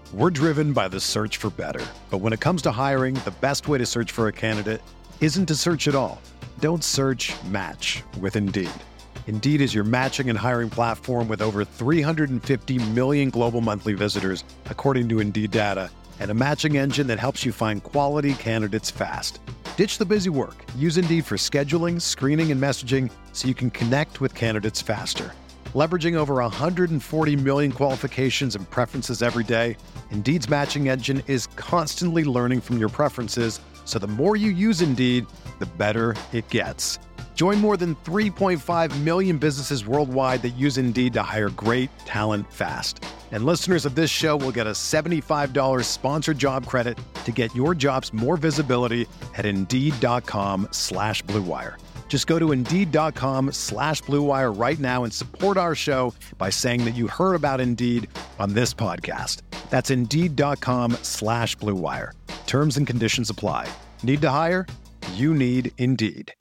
We're driven by the search for better. But when it comes to hiring, the best way to search for a candidate isn't to search at all. Don't search, match with Indeed. Indeed is your matching and hiring platform with over 350 million global monthly visitors, according to Indeed data, and a matching engine that helps you find quality candidates fast. Ditch the busy work. Use Indeed for scheduling, screening, and messaging so you can connect with candidates faster. Leveraging over 140 million qualifications and preferences every day, Indeed's matching engine is constantly learning from your preferences, so the more you use Indeed, the better it gets. Join more than 3.5 million businesses worldwide that use Indeed to hire great talent fast. And listeners of this show will get a $75 sponsored job credit to get your jobs more visibility at Indeed.com/Blue Wire. Just go to Indeed.com/Blue Wire right now and support our show by saying that you heard about Indeed on this podcast. That's Indeed.com/Blue Wire. Terms and conditions apply. Need to hire? You need Indeed.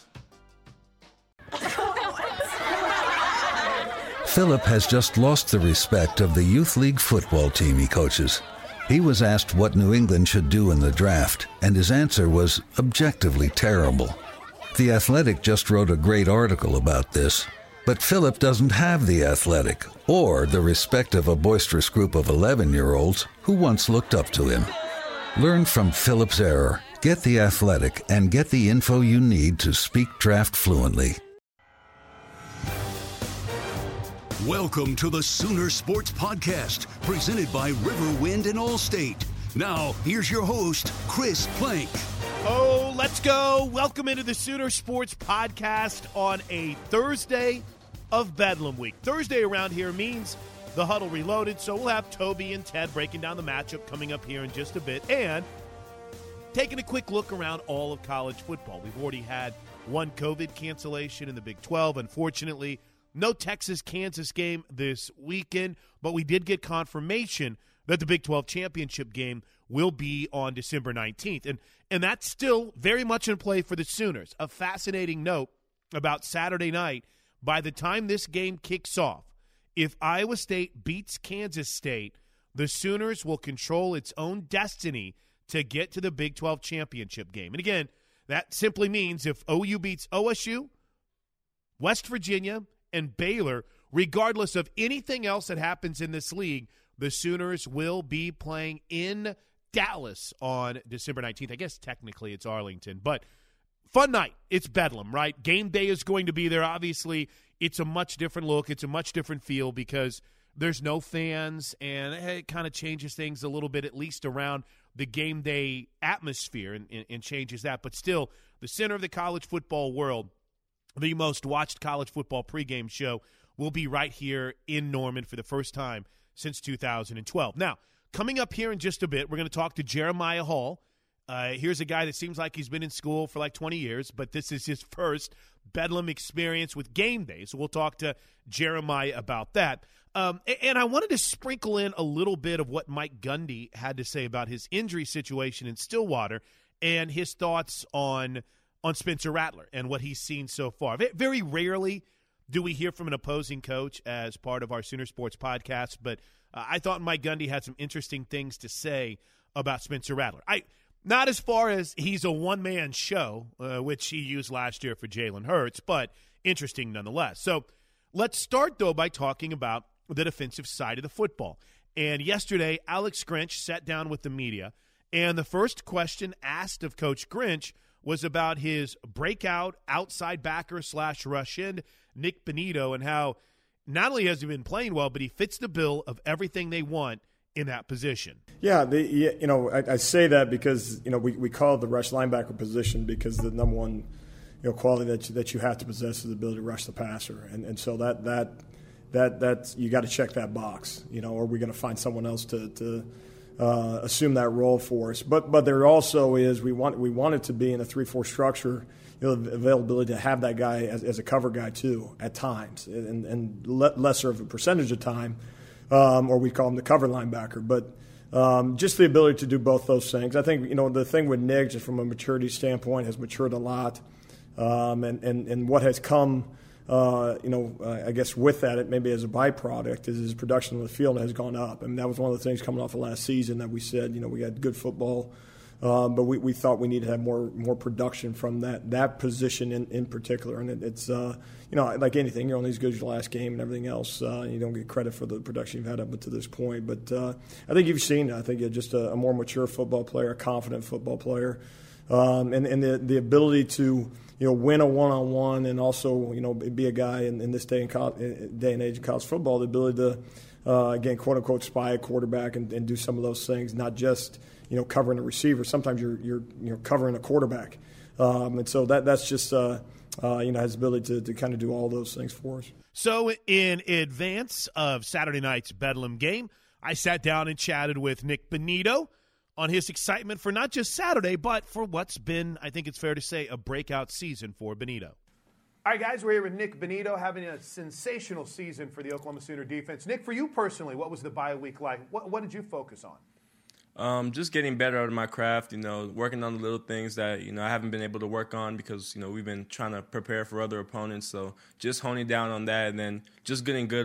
Philip has just lost the respect of the youth league football team he coaches. He was asked what New England should do in the draft, and his answer was objectively terrible. The Athletic just wrote a great article about this, but Philip doesn't have the Athletic or the respect of a boisterous group of 11-year-olds who once looked up to him. Learn from Philip's error, get the Athletic, and get the info you need to speak draft fluently. Welcome to the Sooner Sports Podcast, presented by Riverwind and Allstate. Now, here's your host, Chris Plank. Oh, let's go. Welcome into the Sooner Sports Podcast on a Thursday of Bedlam Week. Thursday around here means the Huddle Reloaded, so we'll have Toby and Ted breaking down the matchup coming up here in just a bit, and taking a quick look around all of college football. We've already had one COVID cancellation in the Big 12, unfortunately. No Texas-Kansas game this weekend, but we did get confirmation that the Big 12 championship game will be on December 19th. And that's still very much in play for the Sooners. A fascinating note about Saturday night, by the time this game kicks off, if Iowa State beats Kansas State, the Sooners will control its own destiny to get to the Big 12 championship game. And again, that simply means if OU beats OSU, West Virginia, and Baylor, regardless of anything else that happens in this league, the Sooners will be playing in Dallas on December 19th. I guess technically it's Arlington, but fun night. It's Bedlam, right? Game day is going to be there. Obviously, it's a much different look. It's a much different feel because there's no fans, and it kind of changes things a little bit, at least around the game day atmosphere, and changes that. But still, the center of the college football world, the most watched college football pregame show, will be right here in Norman for the first time since 2012. Now, coming up here in just a bit, we're going to talk to Jeremiah Hall. Here's a guy that seems like he's been in school for like 20 years, but this is his first Bedlam experience with game day. So we'll talk to Jeremiah about that. And I wanted to sprinkle in a little bit of what Mike Gundy had to say about his injury situation in Stillwater and his thoughts on Spencer Rattler and what he's seen so far. Very rarely do we hear from an opposing coach as part of our Sooner Sports Podcast, but I thought Mike Gundy had some interesting things to say about Spencer Rattler. Not as far as he's a one-man show, which he used last year for Jalen Hurts, but interesting nonetheless. So let's start, though, by talking about the defensive side of the football. And yesterday, Alex Grinch sat down with the media, and the first question asked of Coach Grinch was about his breakout outside backer / rush end, Nick Benito, and how not only has he been playing well, but he fits the bill of everything they want in that position. Yeah, I say that because we call it the rush linebacker position because the number one quality that you have to possess is the ability to rush the passer, and so that's you got to check that box. Are we going to find someone else to assume that role for us? But there also is we want it to be in a 3-4 structure. The availability to have that guy as a cover guy too at times, and lesser of a percentage of time. Or we call him the cover linebacker. But just the ability to do both those things. I think, the thing with Nick, just from a maturity standpoint, has matured a lot. And what has come I guess with that, it maybe as a byproduct, is his production on the field has gone up. I mean, that was one of the things coming off of last season that we said, we had good football, but we thought we needed to have more production from that position in particular. And it's like anything, you're only as good as your last game and everything else. You don't get credit for the production you've had up to this point. But I think you've seen, I think you're just a more mature football player, a confident football player, and the ability to win a one-on-one and also be a guy in this day and age of college football, the ability to again, quote unquote, spy a quarterback and do some of those things, not just covering a receiver. Sometimes you're covering a quarterback, and so that's just has the ability to kind of do all those things for us. So in advance of Saturday night's Bedlam game, I sat down and chatted with Nick Benito on his excitement for not just Saturday, but for what's been, I think it's fair to say, a breakout season for Benito. All right, guys, we're here with Nick Benito having a sensational season for the Oklahoma Sooner defense. Nick, for you personally, what was the bye week like? What did you focus on? Just getting better at my craft, working on the little things that, I haven't been able to work on because, we've been trying to prepare for other opponents. So just honing down on that and then just getting good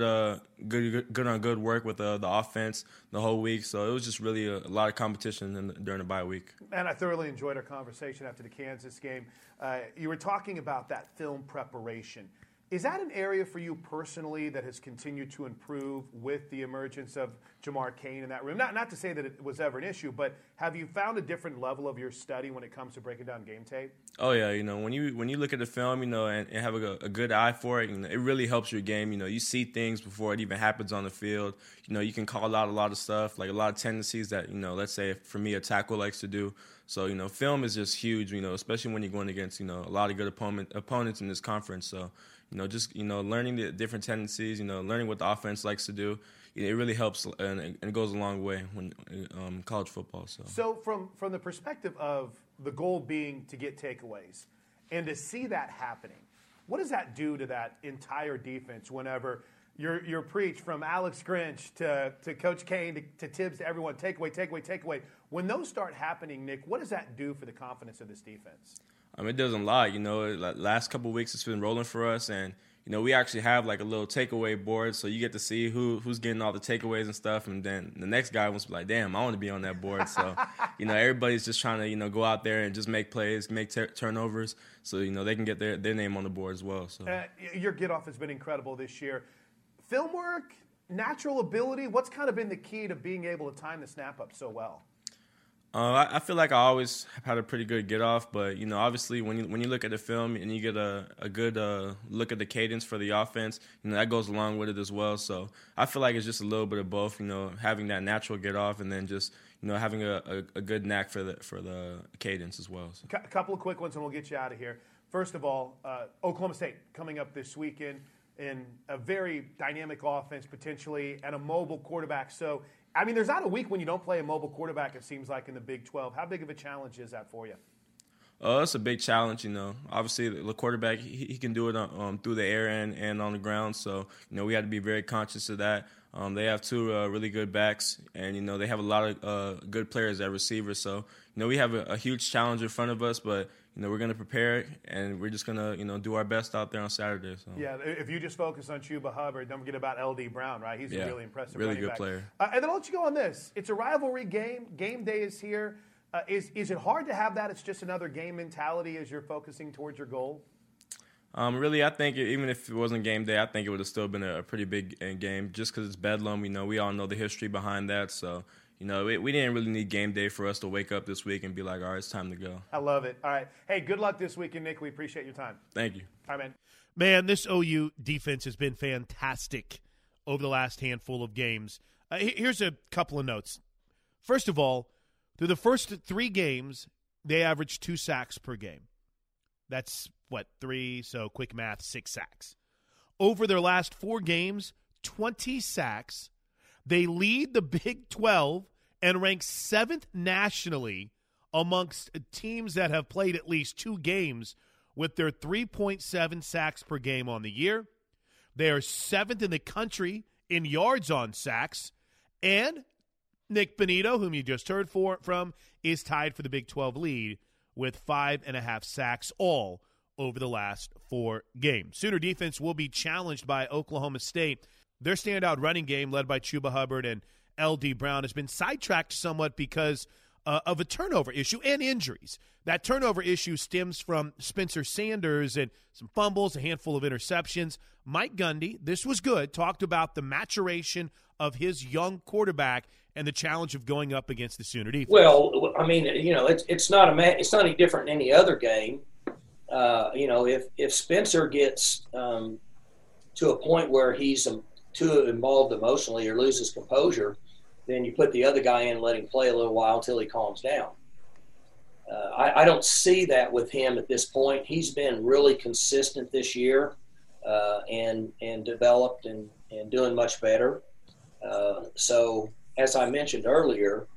work with the offense the whole week. So it was just really a lot of competition during the bye week. And I thoroughly enjoyed our conversation after the Kansas game. You were talking about that film preparation. Is that an area for you personally that has continued to improve with the emergence of Jamar Cain in that room? Not to say that it was ever an issue, but have you found a different level of your study when it comes to breaking down game tape? Oh yeah, when you look at the film, and have a good eye for it, it really helps your game. You see things before it even happens on the field. You can call out a lot of stuff, like a lot of tendencies that let's say for me a tackle likes to do. So film is just huge, especially when you're going against a lot of good opponents in this conference. So learning the different tendencies, learning what the offense likes to do, it really helps and it goes a long way when college football. So from the perspective of the goal being to get takeaways and to see that happening, what does that do to that entire defense whenever you're preached from Alex Grinch to Coach Cain to Tibbs to everyone, takeaway. When those start happening, Nick, what does that do for the confidence of this defense? It doesn't lie. Last couple of weeks it's been rolling for us, and we actually have like a little takeaway board, so you get to see who's getting all the takeaways and stuff, and then the next guy wants to be like, damn, I want to be on that board. So, everybody's just trying to go out there and just make plays, make turnovers, so they can get their name on the board as well. So your get-off has been incredible this year. Film work, natural ability, what's kind of been the key to being able to time the snap up so well? I feel like I always have had a pretty good get-off, but, obviously when you look at the film and you get a good look at the cadence for the offense, that goes along with it as well. So I feel like it's just a little bit of both, having that natural get-off and then just, having a good knack for the cadence as well. So. A couple of quick ones and we'll get you out of here. First of all, Oklahoma State coming up this weekend in a very dynamic offense potentially and a mobile quarterback. So, there's not a week when you don't play a mobile quarterback, it seems like, in the Big 12. How big of a challenge is that for you? It's a big challenge, Obviously, the quarterback, he can do it through the air and on the ground. So, we had to be very conscious of that. They have two really good backs, and, they have a lot of good players at receiver. So, we have a huge challenge in front of us, but, we're going to prepare, and we're just going to, do our best out there on Saturday. So. Yeah, if you just focus on Chuba Hubbard, don't forget about L.D. Brown, right? He's a really impressive really running good back. Player. And then I'll let you go on this. It's a rivalry game. Game day is here. Is it hard to have that? It's just another game mentality as you're focusing towards your goal? Really, I think even if it wasn't game day, I think it would have still been a pretty big game just because it's Bedlam. We all know the history behind that. So, we didn't really need game day for us to wake up this week and be like, all right, it's time to go. I love it. All right. Hey, good luck this weekend, Nick. We appreciate your time. Thank you. All right, man. Man, this OU defense has been fantastic over the last handful of games. Here's a couple of notes. First of all, through the first 3 games, they averaged 2 sacks per game. That's, 3, so quick math, 6 sacks. Over their last 4 games, 20 sacks. They lead the Big 12 and rank 7th nationally amongst teams that have played at least 2 games with their 3.7 sacks per game on the year. They are 7th in the country in yards on sacks. And Nick Benito, whom you just heard from, is tied for the Big 12 lead with 5.5 sacks, all over the last 4 games. Sooner defense will be challenged by Oklahoma State. Their standout running game, led by Chuba Hubbard and L.D. Brown, has been sidetracked somewhat because of a turnover issue and injuries. That turnover issue stems from Spencer Sanders and some fumbles, a handful of interceptions. Mike Gundy, this was good, talked about the maturation of his young quarterback and the challenge of going up against the Sooner defense. Well, I mean, it's not any different than any other game. If Spencer gets to a point where he's too involved emotionally or loses composure, then you put the other guy in and let him play a little while until he calms down. I don't see that with him at this point. He's been really consistent this year and developed and doing much better. So, as I mentioned earlier,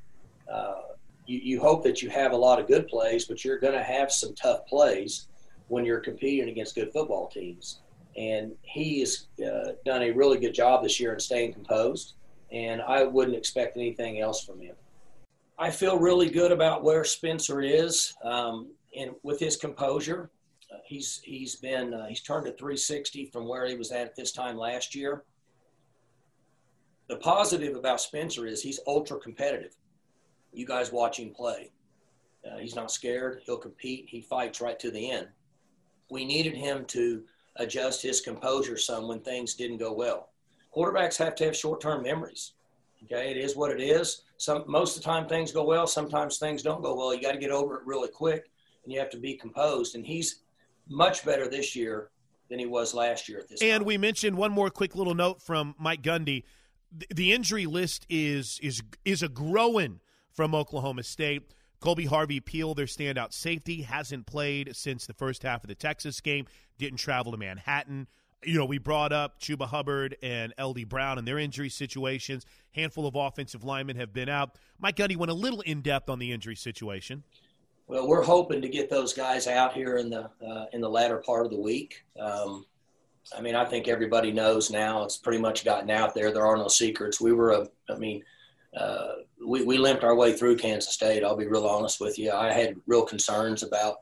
you hope that you have a lot of good plays, but you're going to have some tough plays when you're competing against good football teams. And he has done a really good job this year in staying composed, and I wouldn't expect anything else from him. I feel really good about where Spencer is, and with his composure. He's turned to 360 from where he was at this time last year. The positive about Spencer is he's ultra competitive. You guys watch him play. He's not scared. He'll compete. He fights right to the end. We needed him to adjust his composure some when things didn't go well. Quarterbacks have to have short-term memories. Okay, it is what it is. Most of the time things go well. Sometimes things don't go well. You got to get over it really quick, and you have to be composed. And he's much better this year than he was last year at this time. And we mentioned one more quick little note from Mike Gundy. The injury list is a growing from Oklahoma State. Colby Harvey-Peel, their standout safety, hasn't played since the first half of the Texas game, didn't travel to Manhattan. We brought up Chuba Hubbard and L.D. Brown and their injury situations. Handful of offensive linemen have been out. Mike Gundy went a little in-depth on the injury situation. Well, we're hoping to get those guys out here in the latter part of the week. I think everybody knows now. It's pretty much gotten out there. There are no secrets. We limped our way through Kansas State. I'll be real honest with you. I had real concerns about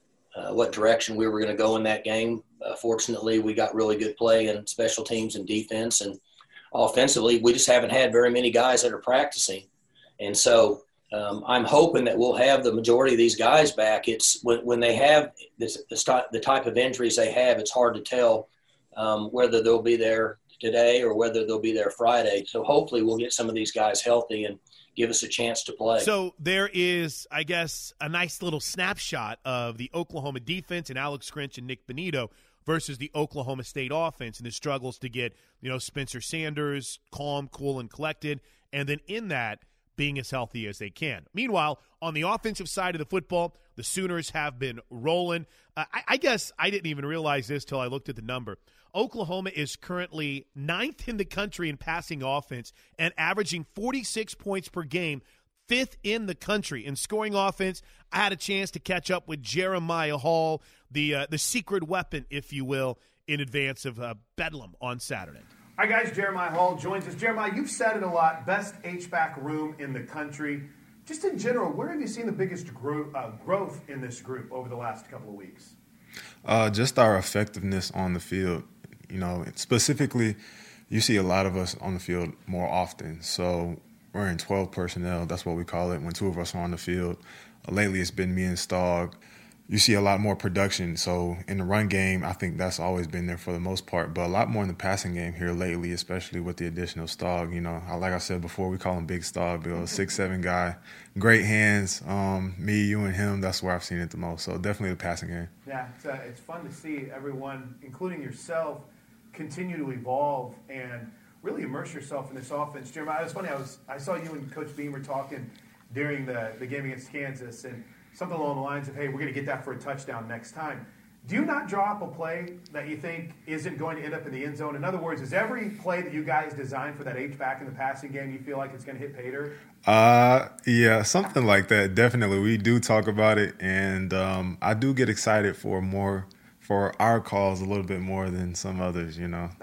what direction we were going to go in that game. Fortunately, we got really good play in special teams and defense, and offensively, we just haven't had very many guys that are practicing. And so I'm hoping that we'll have the majority of these guys back. It's when they have the type of injuries they have, it's hard to tell whether they'll be there today or whether they'll be there Friday. So hopefully we'll get some of these guys healthy and give us a chance to play. So there is, I guess, a nice little snapshot of the Oklahoma defense and Alex Grinch and Nick Benito versus the Oklahoma State offense and the struggles to get, Spencer Sanders calm, cool, and collected, and then in that being as healthy as they can. Meanwhile, on the offensive side of the football, the Sooners have been rolling. I guess I didn't even realize this till I looked at the number. Oklahoma is currently 9th in the country in passing offense and averaging 46 points per game, 5th in the country in scoring offense. I had a chance to catch up with Jeremiah Hall, the secret weapon, if you will, in advance of Bedlam on Saturday. All right, guys, Jeremiah Hall joins us. Jeremiah, you've said it a lot, best HVAC room in the country. Just in general, where have you seen the biggest growth in this group over the last couple of weeks? Just our effectiveness on the field. Specifically, you see a lot of us on the field more often. So we're in 12 personnel. That's what we call it when 2 of us are on the field. Lately, it's been me and Stogg. You see a lot more production. So in the run game, I think that's always been there for the most part, but a lot more in the passing game here lately, especially with the addition of Stogg. Like I said before, we call him Big Stogg, Bill, 6'7" guy, great hands. Me, you, and him, that's where I've seen it the most. So definitely the passing game. Yeah, it's fun to see everyone, including yourself, continue to evolve and really immerse yourself in this offense. Jeremiah, it's funny, I saw you and Coach Beamer talking during the game against Kansas, and something along the lines of, hey, we're going to get that for a touchdown next time. Do you not draw up a play that you think isn't going to end up in the end zone? In other words, is every play that you guys designed for that H-back in the passing game, you feel like it's going to hit pay dirt? Yeah, something like that. Definitely. We do talk about it, and I do get excited for our calls a little bit more than some others,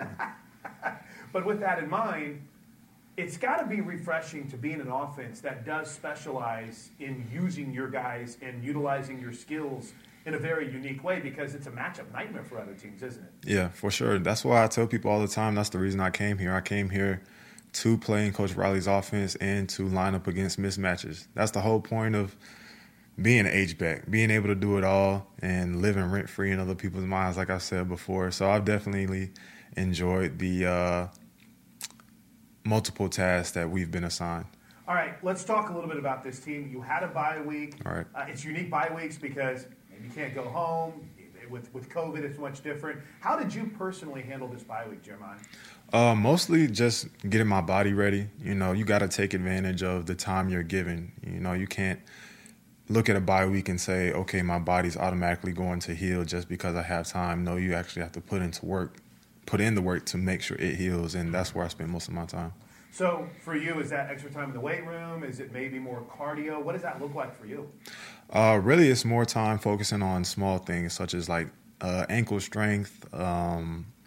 But with that in mind, it's got to be refreshing to be in an offense that does specialize in using your guys and utilizing your skills in a very unique way because it's a matchup nightmare for other teams, isn't it? Yeah, for sure. That's why I tell people all the time, that's the reason I came here. I came here to play in Coach Riley's offense and to line up against mismatches. That's the whole point of being an H-back, being able to do it all and living rent-free in other people's minds, like I said before. So I've definitely enjoyed the multiple tasks that we've been assigned. All right, let's talk a little bit about this team. You had a bye week. All right. It's unique bye weeks because maybe you can't go home. With COVID, it's much different. How did you personally handle this bye week, Jeremiah? Mostly just getting my body ready. You know, you got to take advantage of the time you're given. You know, you can't look at a bye week and say, okay, my body's automatically going to heal just because I have time. No, you actually have to put in the work to make sure it heals, and that's where I spend most of my time. So for you, is that extra time in the weight room? Is it maybe more cardio? What does that look like for you? Really, it's more time focusing on small things such as like ankle strength. I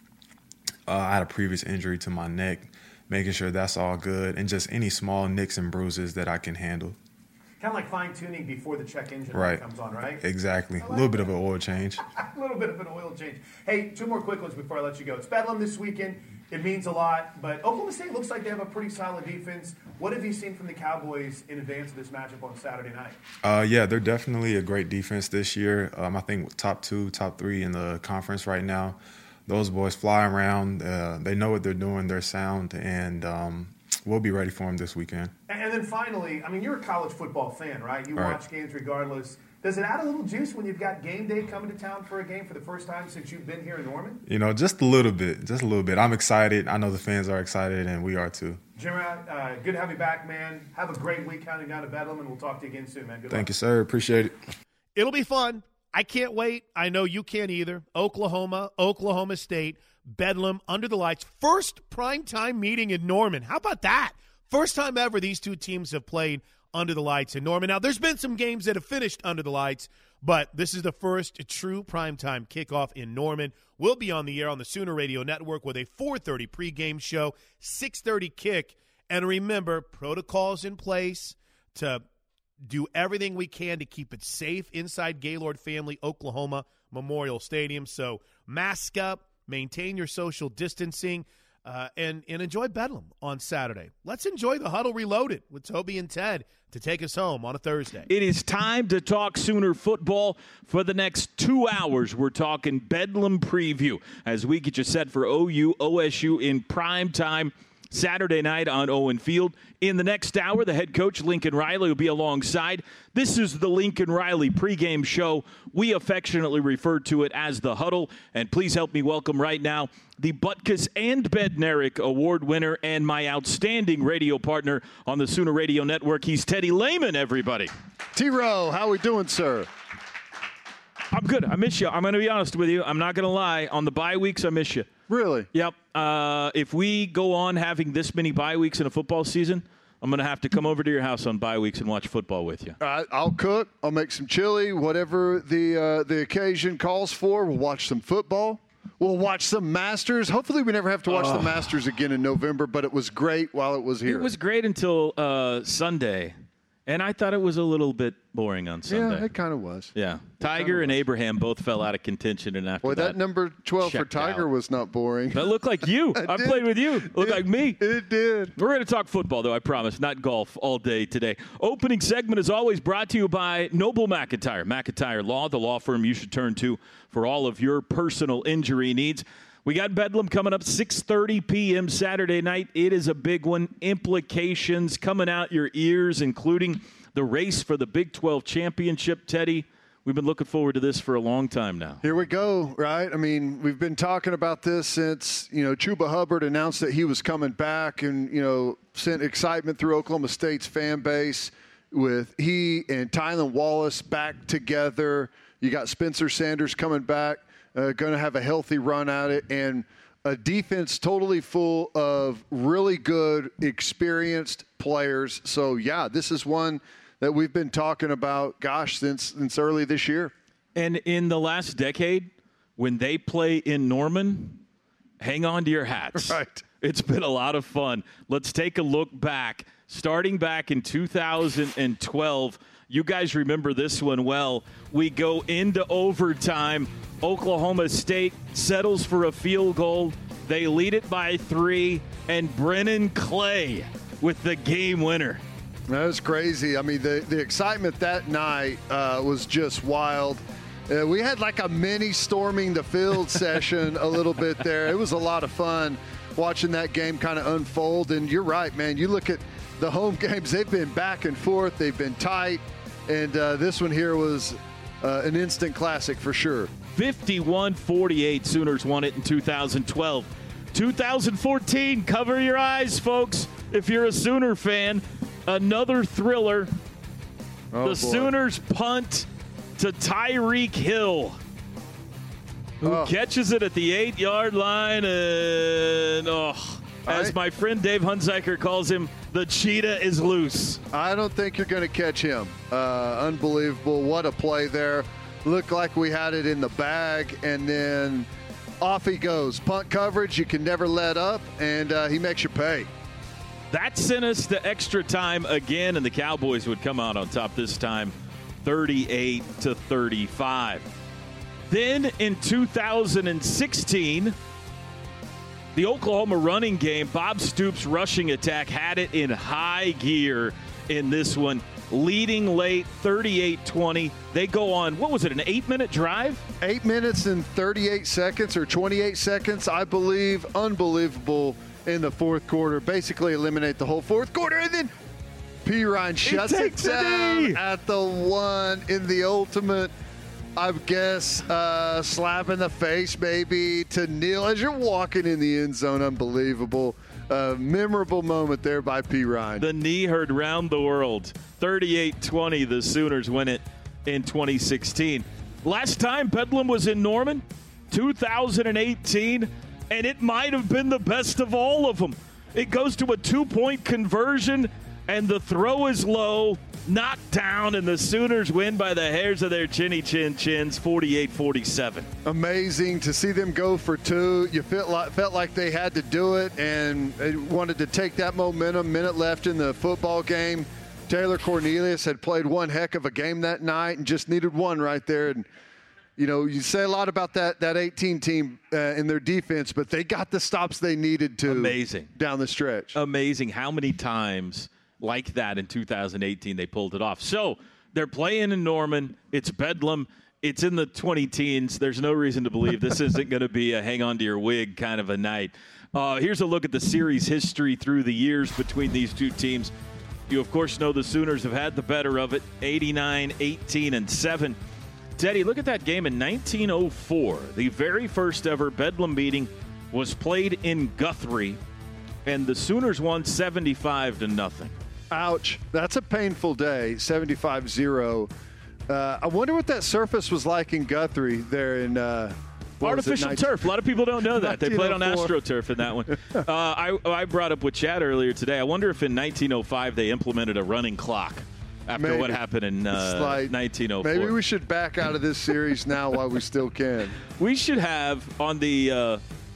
had a previous injury to my neck, making sure that's all good, and just any small nicks and bruises that I can handle. Kind of like fine-tuning before the check engine light comes on, right? Exactly. A little bit of an oil change. A little bit of an oil change. Hey, two more quick ones before I let you go. It's Bedlam this weekend. It means a lot, but Oklahoma State looks like they have a pretty solid defense. What have you seen from the Cowboys in advance of this matchup on Saturday night? Yeah, they're definitely a great defense this year. I think top 2, top 3 in the conference right now. Those boys fly around. They know what they're doing. They're sound, and we'll be ready for them this weekend. And then finally, I mean, you're a college football fan, right? You watch games regardless. Does it add a little juice when you've got game day coming to town for a game for the first time since you've been here in Norman? You know, just a little bit. Just a little bit. I'm excited. I know the fans are excited, and we are too. Jimmy, good to have you back, man. Have a great week counting down to Bedlam, and we'll talk to you again soon, man. Good luck. Thank you, sir. Appreciate it. It'll be fun. I can't wait. I know you can't either. Oklahoma, Oklahoma State, Bedlam, under the lights. First primetime meeting in Norman. How about that? First time ever these two teams have played under the lights in Norman. Now, there's been some games that have finished under the lights, but this is the first true primetime kickoff in Norman. We'll be on the air on the Sooner Radio Network with a 4:30 pregame show, 6:30 kick. And remember, protocols in place to do everything we can to keep it safe inside Gaylord Family Oklahoma Memorial Stadium. So mask up, maintain your social distancing, and enjoy Bedlam on Saturday. Let's enjoy the Huddle Reloaded with Toby and Ted to take us home on a Thursday. It is time to talk Sooner football for the next 2 hours. We're talking Bedlam preview as we get you set for OU, OSU in prime time Saturday night on Owen Field. In the next hour, the head coach, Lincoln Riley, will be alongside. This is the Lincoln Riley pregame show. We affectionately refer to it as the Huddle. And please help me welcome right now the Butkus and Bednarik Award winner and my outstanding radio partner on the Sooner Radio Network. He's Teddy Lehman, everybody. T-Row, how we doing, sir? I'm good. I miss you. I'm going to be honest with you. I'm not going to lie. On the bye weeks, I miss you. Really? Yep. If we go on having this many bye weeks in a football season, I'm going to have to come over to your house on bye weeks and watch football with you. I'll cook. I'll make some chili, whatever the occasion calls for. We'll watch some football. We'll watch some Masters. Hopefully we never have to watch the Masters again in November, but it was great while it was here. It was great until Sunday. And I thought it was a little bit boring on Sunday. Yeah, it kind of was. Yeah. Tiger and Abraham both fell out of contention. And after that number 12 for Tiger was not boring. That looked like you. I played with you. It looked like me. It did. We're going to talk football, though, I promise, not golf all day today. Opening segment is always brought to you by Noble McIntyre. McIntyre Law, the law firm you should turn to for all of your personal injury needs. We got Bedlam coming up 6:30 p.m. Saturday night. It is a big one. Implications coming out your ears, including the race for the Big 12 championship. Teddy, we've been looking forward to this for a long time now. Here we go, right? I mean, we've been talking about this since, Chuba Hubbard announced that he was coming back and, sent excitement through Oklahoma State's fan base with he and Tylan Wallace back together. You got Spencer Sanders coming back. Going to have a healthy run at it, and a defense totally full of really good, experienced players. So, yeah, this is one that we've been talking about, since early this year. And in the last decade, when they play in Norman, hang on to your hats. Right. It's been a lot of fun. Let's take a look back. Starting back in 2012, you guys remember this one well. We go into overtime. Oklahoma State settles for a field goal. They lead it by 3, and Brennan Clay with the game winner. That was crazy. I mean, the excitement that night was just wild. We had like a mini storming the field session a little bit there. It was a lot of fun watching that game kind of unfold. And you're right, man. You look at the home games, they've been back and forth. They've been tight. And this one here was an instant classic for sure. 51-48, Sooners won it in 2012. 2014, cover your eyes, folks, if you're a Sooner fan. Another thriller. The Sooners punt to Tyreek Hill, who catches it at the 8-yard line. And, as my friend Dave Hunziker calls him, the cheetah is loose. I don't think you're going to catch him. Unbelievable. What a play there. Looked like we had it in the bag, and then off he goes. Punt coverage, you can never let up, and he makes you pay. That sent us to extra time again, and the Cowboys would come out on top this time, 38-35. Then in 2016, the Oklahoma running game, Bob Stoops' rushing attack had it in high gear in this one, leading late 38-20. They go on, what was it, an 8-minute drive? 8 minutes and 38 seconds or 28 seconds, I believe. Unbelievable in the fourth quarter. Basically eliminate the whole fourth quarter, and then Perine shuts it down at the 1 in the ultimate, I guess, slap in the face maybe to Neal as you're walking in the end zone. Unbelievable. Memorable moment there by Perine. The knee heard round the world. 38-20, the Sooners win it in 2016. Last time Bedlam was in Norman, 2018, and it might have been the best of all of them. It goes to a 2-point conversion, and the throw is low, knocked down, and the Sooners win by the hairs of their chins, 48-47. Amazing to see them go for 2. You felt like they had to do it and they wanted to take that momentum. Minute left in the football game. Taylor Cornelius had played one heck of a game that night and just needed one right there. And you know, you say a lot about that 18 team in their defense, but they got the stops they needed to. Amazing. Down the stretch. Amazing how many times like that in 2018 they pulled it off. So they're playing in Norman. It's Bedlam. It's in the 20 teens. There's no reason to believe this isn't going to be a hang on to your wig kind of a night. Here's a look at the series history through the years between these two teams. You, of course, know the Sooners have had the better of it, 89, 18, and 7. Teddy, look at that game in 1904. The very first ever Bedlam meeting was played in Guthrie, and the Sooners won 75-0. Ouch. That's a painful day, 75-0. I wonder what that surface was like in Guthrie there in artificial turf. A lot of people don't know that. They played on AstroTurf in that one. I brought up with Chad earlier today. I wonder if in 1905 they implemented a running clock after what happened in 1904. Maybe we should back out of this series now while we still can. We should have on the,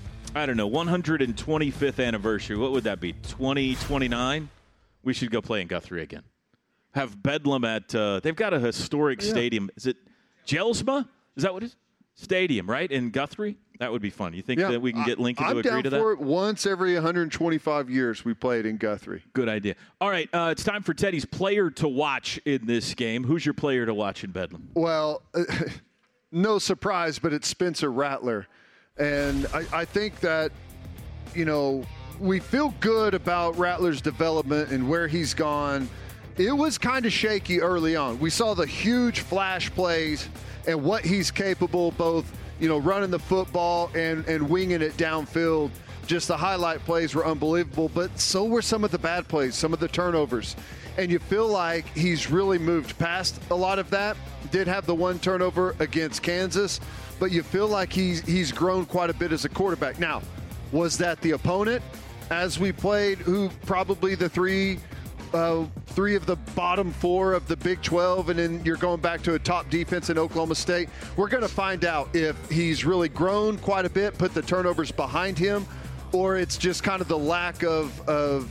125th anniversary, what would that be, 2029? We should go play in Guthrie again. Have Bedlam at, they've got a historic stadium. Is it Jelsma? Is that what it is? Stadium, right? In Guthrie? That would be fun. You think that we can get Lincoln to agree to that? I'm down for it. Once every 125 years we played in Guthrie. Good idea. All right, it's time for Teddy's player to watch in this game. Who's your player to watch in Bedlam? Well, no surprise, but it's Spencer Rattler. And I think that, we feel good about Rattler's development and where he's gone. It was kind of shaky early on. We saw the huge flash plays and what he's capable, both, running the football and winging it downfield. Just the highlight plays were unbelievable, but so were some of the bad plays, some of the turnovers. And you feel like he's really moved past a lot of that. Did have the one turnover against Kansas, but you feel like he's grown quite a bit as a quarterback. Now, was that the opponent as we played, who probably the three 3 of the bottom 4 of the Big 12, and then you're going back to a top defense in Oklahoma State. We're going to find out if he's really grown quite a bit, put the turnovers behind him, or it's just kind of the lack of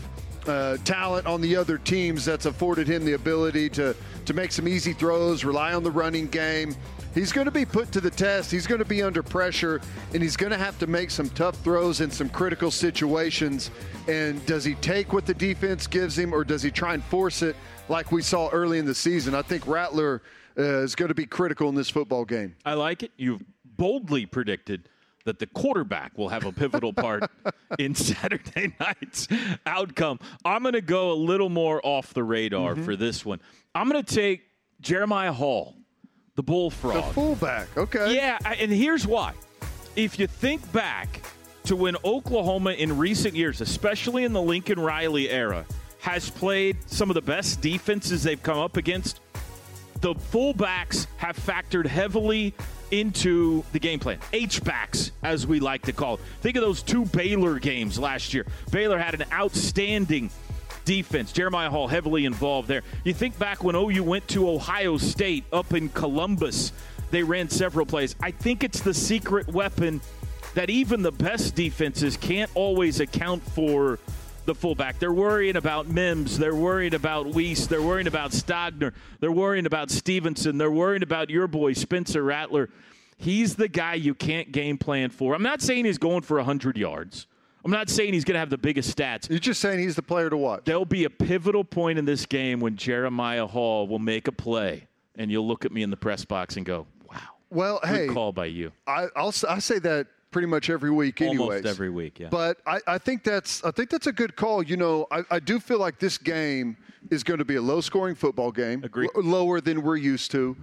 talent on the other teams that's afforded him the ability to make some easy throws, rely on the running game. He's going to be put to the test. He's going to be under pressure, and he's going to have to make some tough throws in some critical situations. And does he take what the defense gives him, or does he try and force it like we saw early in the season? I think Rattler is going to be critical in this football game. I like it. You've boldly predicted that the quarterback will have a pivotal part in Saturday night's outcome. I'm going to go a little more off the radar for this one. I'm going to take Jeremiah Hall, the Bullfrog. The fullback, okay. Yeah, and here's why. If you think back to when Oklahoma in recent years, especially in the Lincoln Riley era, has played some of the best defenses they've come up against, the fullbacks have factored heavily into the game plan. H-backs, as we like to call it. Think of those 2 Baylor games last year. Baylor had an outstanding defense. Jeremiah Hall heavily involved there. You think back when OU went to Ohio State up in Columbus, they ran several plays. I think it's the secret weapon that even the best defenses can't always account for the fullback. They're worrying about Mims. They're worried about Weiss. They're worrying about Stogner. They're worrying about Stevenson. They're worried about your boy, Spencer Rattler. He's the guy you can't game plan for. I'm not saying he's going for 100 yards. I'm not saying he's going to have the biggest stats. You're just saying he's the player to watch. There'll be a pivotal point in this game when Jeremiah Hall will make a play, and you'll look at me in the press box and go, wow. Well, good call by you. I say that pretty much every week anyways. Almost every week, yeah. But I think that's a good call. You know, I do feel like this game is going to be a low-scoring football game. Agreed. Lower than we're used to.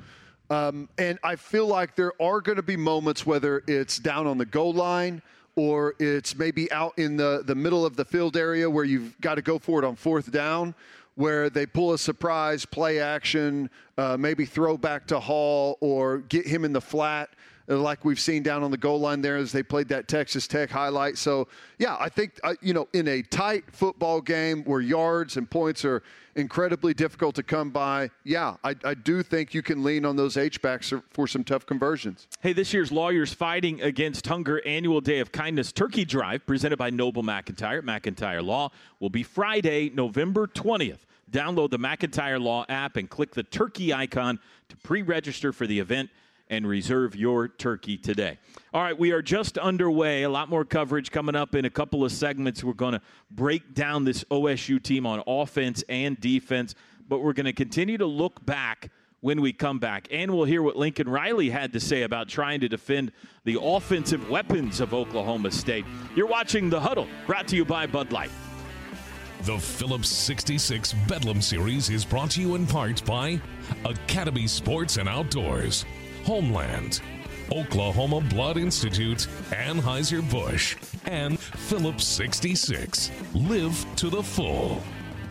And I feel like there are going to be moments, whether it's down on the goal line or it's maybe out in the middle of the field area where you've got to go for it on 4th down, where they pull a surprise play action, maybe throw back to Hall or get him in the flat, like we've seen down on the goal line there as they played that Texas Tech highlight. So, yeah, I think, in a tight football game where yards and points are incredibly difficult to come by, yeah, I do think you can lean on those H-backs for some tough conversions. Hey, this year's Lawyers Fighting Against Hunger Annual Day of Kindness Turkey Drive, presented by Noble McIntyre, McIntyre Law, will be Friday, November 20th. Download the McIntyre Law app and click the turkey icon to pre-register for the event and reserve your turkey today. All right, we are just underway. A lot more coverage coming up in a couple of segments. We're going to break down this OSU team on offense and defense, but we're going to continue to look back when we come back. And we'll hear what Lincoln Riley had to say about trying to defend the offensive weapons of Oklahoma State. You're watching The Huddle, brought to you by Bud Light. The Phillips 66 Bedlam Series is brought to you in part by Academy Sports and Outdoors, Homeland, Oklahoma Blood Institute, Anheuser-Busch, and Phillips 66. Live to the full.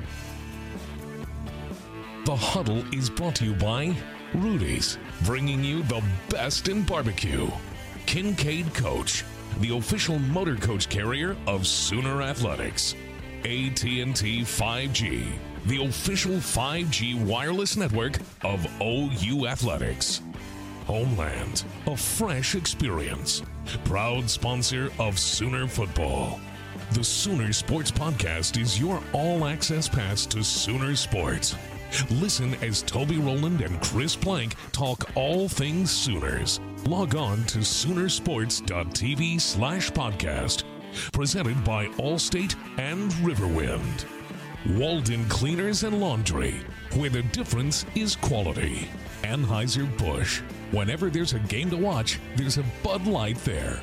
The Huddle is brought to you by Rudy's, bringing you the best in barbecue. Kincaid Coach, the official motor coach carrier of Sooner Athletics. AT&T 5G, the official 5G wireless network of OU Athletics. Homeland, a fresh experience. Proud sponsor of Sooner Football. The Sooner Sports Podcast is your all-access pass to Sooner Sports. Listen as Toby Rowland and Chris Plank talk all things Sooners. Log on to Soonersports.tv/podcast. Presented by Allstate and Riverwind. Walden Cleaners and Laundry, where the difference is quality. Anheuser-Busch. Whenever there's a game to watch, there's a Bud Light there.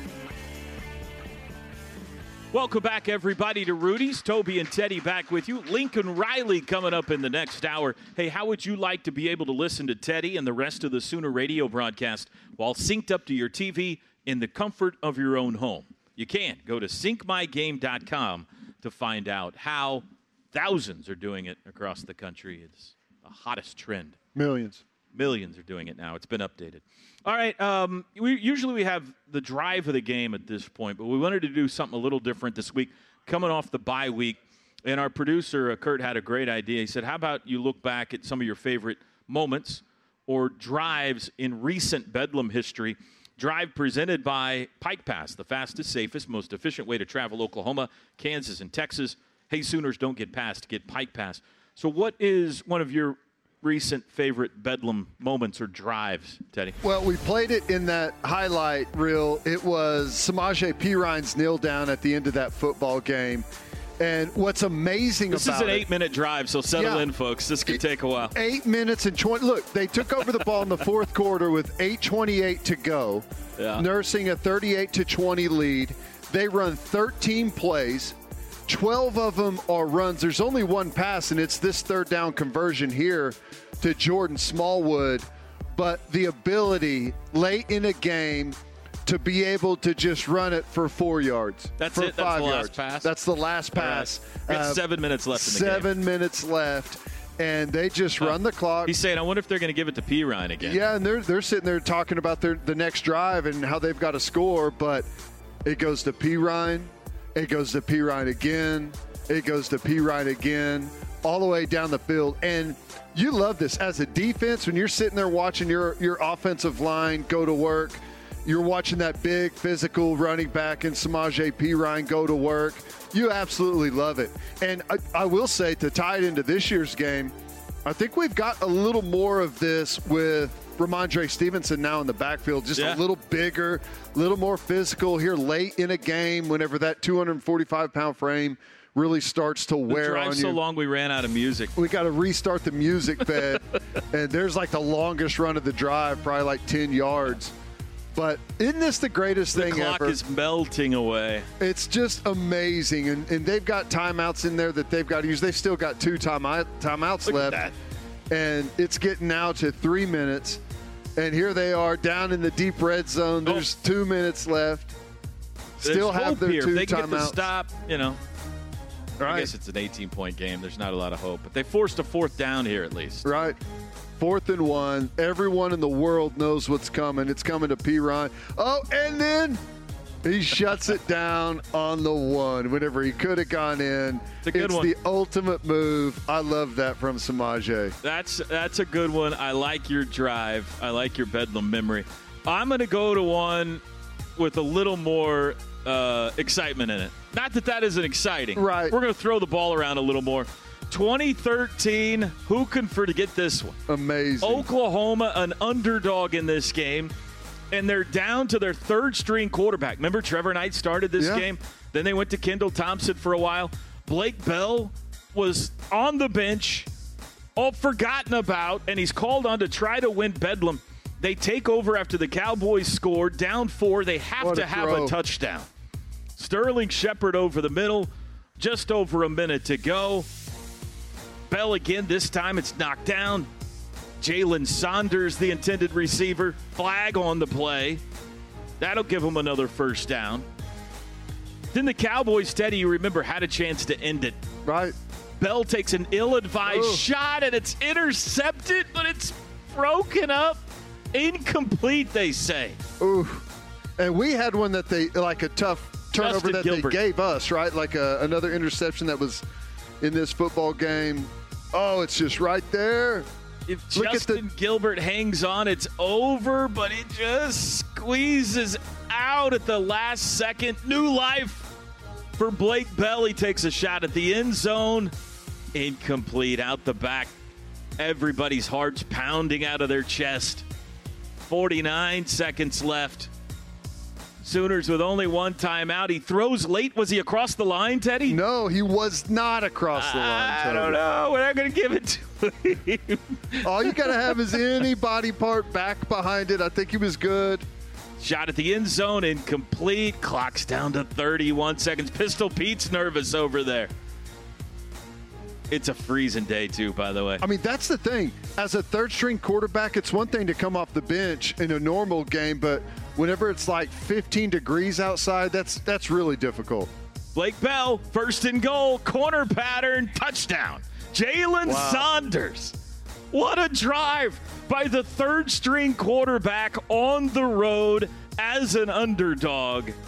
Welcome back, everybody, to Rudy's. Toby and Teddy back with you. Lincoln Riley coming up in the next hour. Hey, how would you like to be able to listen to Teddy and the rest of the Sooner radio broadcast while synced up to your TV in the comfort of your own home? You can. Go to syncmygame.com to find out how. Thousands are doing it across the country. It's the hottest trend. Millions are doing it now. It's been updated. All right. We have the drive of the game at this point, but we wanted to do something a little different this week. Coming off the bye week, And our producer, Kurt, had a great idea. He said, how about you look back at some of your favorite moments or drives in recent Bedlam history? Drive presented by Pike Pass, the fastest, safest, most efficient way to travel Oklahoma, Kansas, and Texas. Hey, Sooners, don't get past. Get Pike Pass. So what is one of your recent favorite Bedlam moments or drives, Teddy? Well, we played it in that highlight reel. It was Samaje Perine's kneel down at the end of that football game. And what's amazing this about is an 8-minute drive, so settle in, folks. This could take a while. 8 minutes and 20. Look, they took over the ball in the fourth quarter with 8:28 to go, nursing a 38-20 lead. They run 13 plays. 12 of them are runs. There's only one pass, and it's this third down conversion here to Jordan Smallwood. But the ability late in a game to be able to just run it for 4 yards. That's for it? 5 That's the yards. last pass? That's the last pass. Right. We got 7 minutes left in the game. 7 minutes left, and they just run the clock. He's saying, I wonder if they're going to give it to Perine again. Yeah, and they're sitting there talking about the next drive and how they've got to score, but it goes to Perine. It goes to Perine again. It goes to Perine again, all the way down the field. And you love this. As a defense, when you're sitting there watching your offensive line go to work, you're watching that big physical running back in Samaje Perine go to work. You absolutely love it. And I will say, to tie it into this year's game, I think we've got a little more of this with Ramondre Stevenson now in the backfield, just a little bigger, a little more physical here late in a game whenever that 245-pound frame really starts to wear on you. So long we ran out of music. We got to restart the music bed, and there's like the longest run of the drive, probably like 10 yards. But isn't this the greatest thing ever? The clock is melting away. It's just amazing, and they've got timeouts in there that they've got to use. They've still got 2 timeouts Look left. at that. And it's getting now to 3 minutes. And here they are down in the deep red zone. There's 2 minutes left. Still have their 2 timeouts. They can get the stop, Right. I guess it's an 18-point game. There's not a lot of hope. But they forced a 4th down here at least. Right. 4th and 1. Everyone in the world knows what's coming. It's coming to Perine. Oh, and then he shuts it down on the 1 whenever he could have gone in. It's a good one. The ultimate move. I love that from Samaje. That's a good one. I like your drive. I like your Bedlam memory. I'm going to go to one with a little more excitement in it. Not that isn't exciting. Right. We're going to throw the ball around a little more. 2013, who can forget this one? Amazing. Oklahoma, an underdog in this game, and they're down to their 3rd-string quarterback. Remember, Trevor Knight started this game? Then they went to Kendall Thompson for a while. Blake Bell was on the bench, all forgotten about, and he's called on to try to win Bedlam. They take over after the Cowboys scored, down 4. They have to have a touchdown. Sterling Shepard over the middle, just over a minute to go. Bell again, this time it's knocked down. Jalen Saunders, the intended receiver, flag on the play. That'll give him another 1st down. Then the Cowboys, Teddy, you remember, had a chance to end it. Right. Bell takes an ill-advised shot, and it's intercepted, but it's broken up. Incomplete, they say. Ooh. And we had one that they, like a tough turnover that they gave us, right? Like another interception that was in this football game. Oh, it's just right there. If Justin Gilbert hangs on, it's over, but it just squeezes out at the last second. New life for Blake Bell. He takes a shot at the end zone. Incomplete, out the back. Everybody's hearts pounding out of their chest. 49 seconds left. Sooners with only 1 timeout. He throws late. Was he across the line, Teddy? No, he was not across the line, I don't know. We're not going to give it to him. All you got to have is any body part back behind it. I think he was good. Shot at the end zone, incomplete. Clock's down to 31 seconds. Pistol Pete's nervous over there. It's a freezing day, too, by the way. I mean, that's the thing. As a 3rd-string quarterback, it's one thing to come off the bench in a normal game, but whenever it's like 15 degrees outside, that's really difficult. Blake Bell, 1st and goal, corner pattern, touchdown. Jalen Saunders. What a drive by the 3rd-string quarterback on the road as an underdog.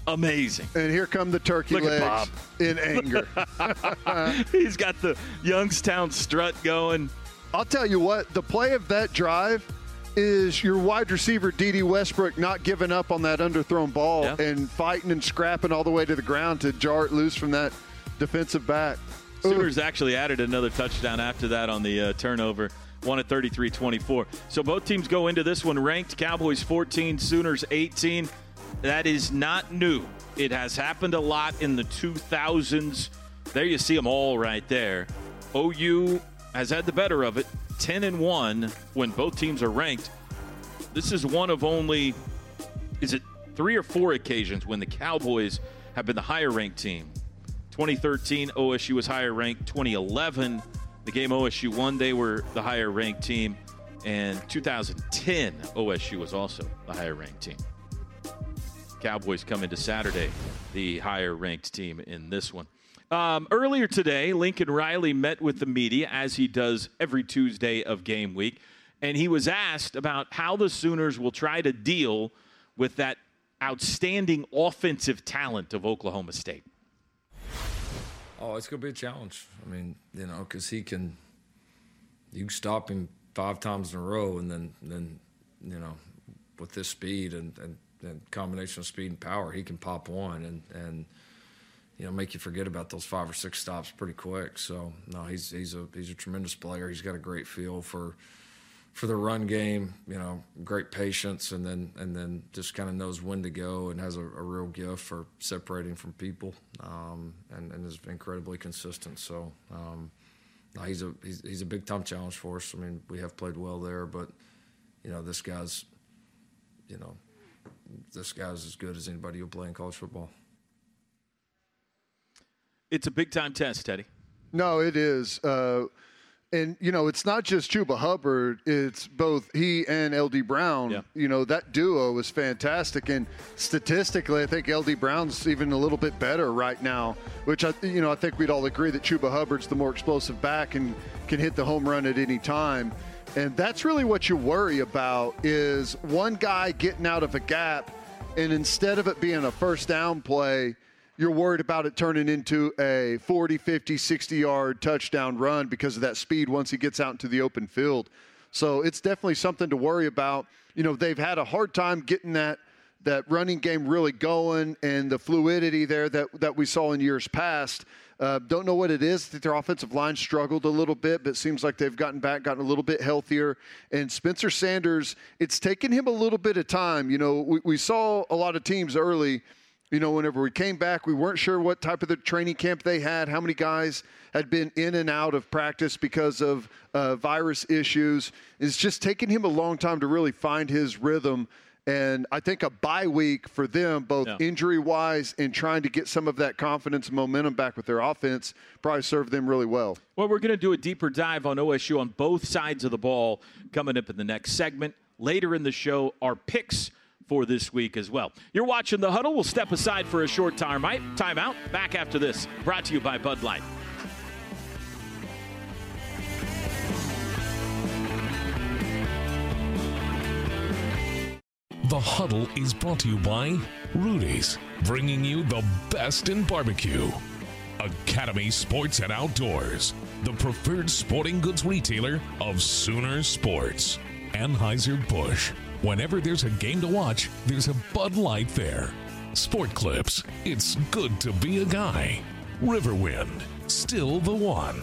Amazing. And here come the turkey legs in anger. He's got the Youngstown strut going. I'll tell you what, the play of that drive is your wide receiver, D.D. Westbrook, not giving up on that underthrown ball and fighting and scrapping all the way to the ground to jar it loose from that defensive back. Sooners actually added another touchdown after that on the turnover. Won at 33-24. So both teams go into this one ranked. Cowboys 14, Sooners 18. That is not new. It has happened a lot in the 2000s. There you see them all right there. OU has had the better of it, 10-1 when both teams are ranked. This is one of only, is it 3 or 4 occasions when the Cowboys have been the higher-ranked team? 2013, OSU was higher-ranked. 2011, the game OSU won, they were the higher-ranked team. And 2010, OSU was also the higher-ranked team. Cowboys come into Saturday, the higher-ranked team in this one. Earlier today, Lincoln Riley met with the media, as he does every Tuesday of game week, and he was asked about how the Sooners will try to deal with that outstanding offensive talent of Oklahoma State. Oh, it's going to be a challenge. I mean, because you can stop him 5 times in a row, and then with this speed and combination of speed and power, he can pop one and make you forget about those 5 or 6 stops pretty quick. So no, he's a tremendous player. He's got a great feel for the run game. Great patience, and then just kind of knows when to go, and has a real gift for separating from people, and is incredibly consistent. So no, he's a big time challenge for us. I mean, we have played well there, but this guy's as good as anybody who'll play in college football. It's a big-time test, Teddy. No, it is. And, it's not just Chuba Hubbard. It's both he and L.D. Brown. Yeah. That duo is fantastic. And statistically, I think L.D. Brown's even a little bit better right now, which, I think we'd all agree that Chuba Hubbard's the more explosive back and can hit the home run at any time. And that's really what you worry about, is one guy getting out of a gap, and instead of it being a first down play, you're worried about it turning into a 40, 50, 60-yard touchdown run because of that speed once he gets out into the open field. So it's definitely something to worry about. They've had a hard time getting that running game really going, and the fluidity there that we saw in years past. Don't know what it is. I think their offensive line struggled a little bit, but it seems like they've gotten a little bit healthier. And Spencer Sanders, it's taken him a little bit of time. We saw a lot of teams early. Whenever we came back, we weren't sure what type of the training camp they had, how many guys had been in and out of practice because of virus issues. It's just taken him a long time to really find his rhythm. And I think a bye week for them, both injury-wise and trying to get some of that confidence and momentum back with their offense, probably served them really well. Well, we're going to do a deeper dive on OSU on both sides of the ball coming up in the next segment. Later in the show, our picks for this week as well. You're watching The Huddle. We'll step aside for a short timeout. Back after this. Brought to you by Bud Light. The Huddle is brought to you by Rudy's, bringing you the best in barbecue. Academy Sports and Outdoors, the preferred sporting goods retailer of Sooner Sports. Anheuser-Busch, whenever there's a game to watch, there's a Bud Light there. Sport Clips, it's good to be a guy. Riverwind, still the one.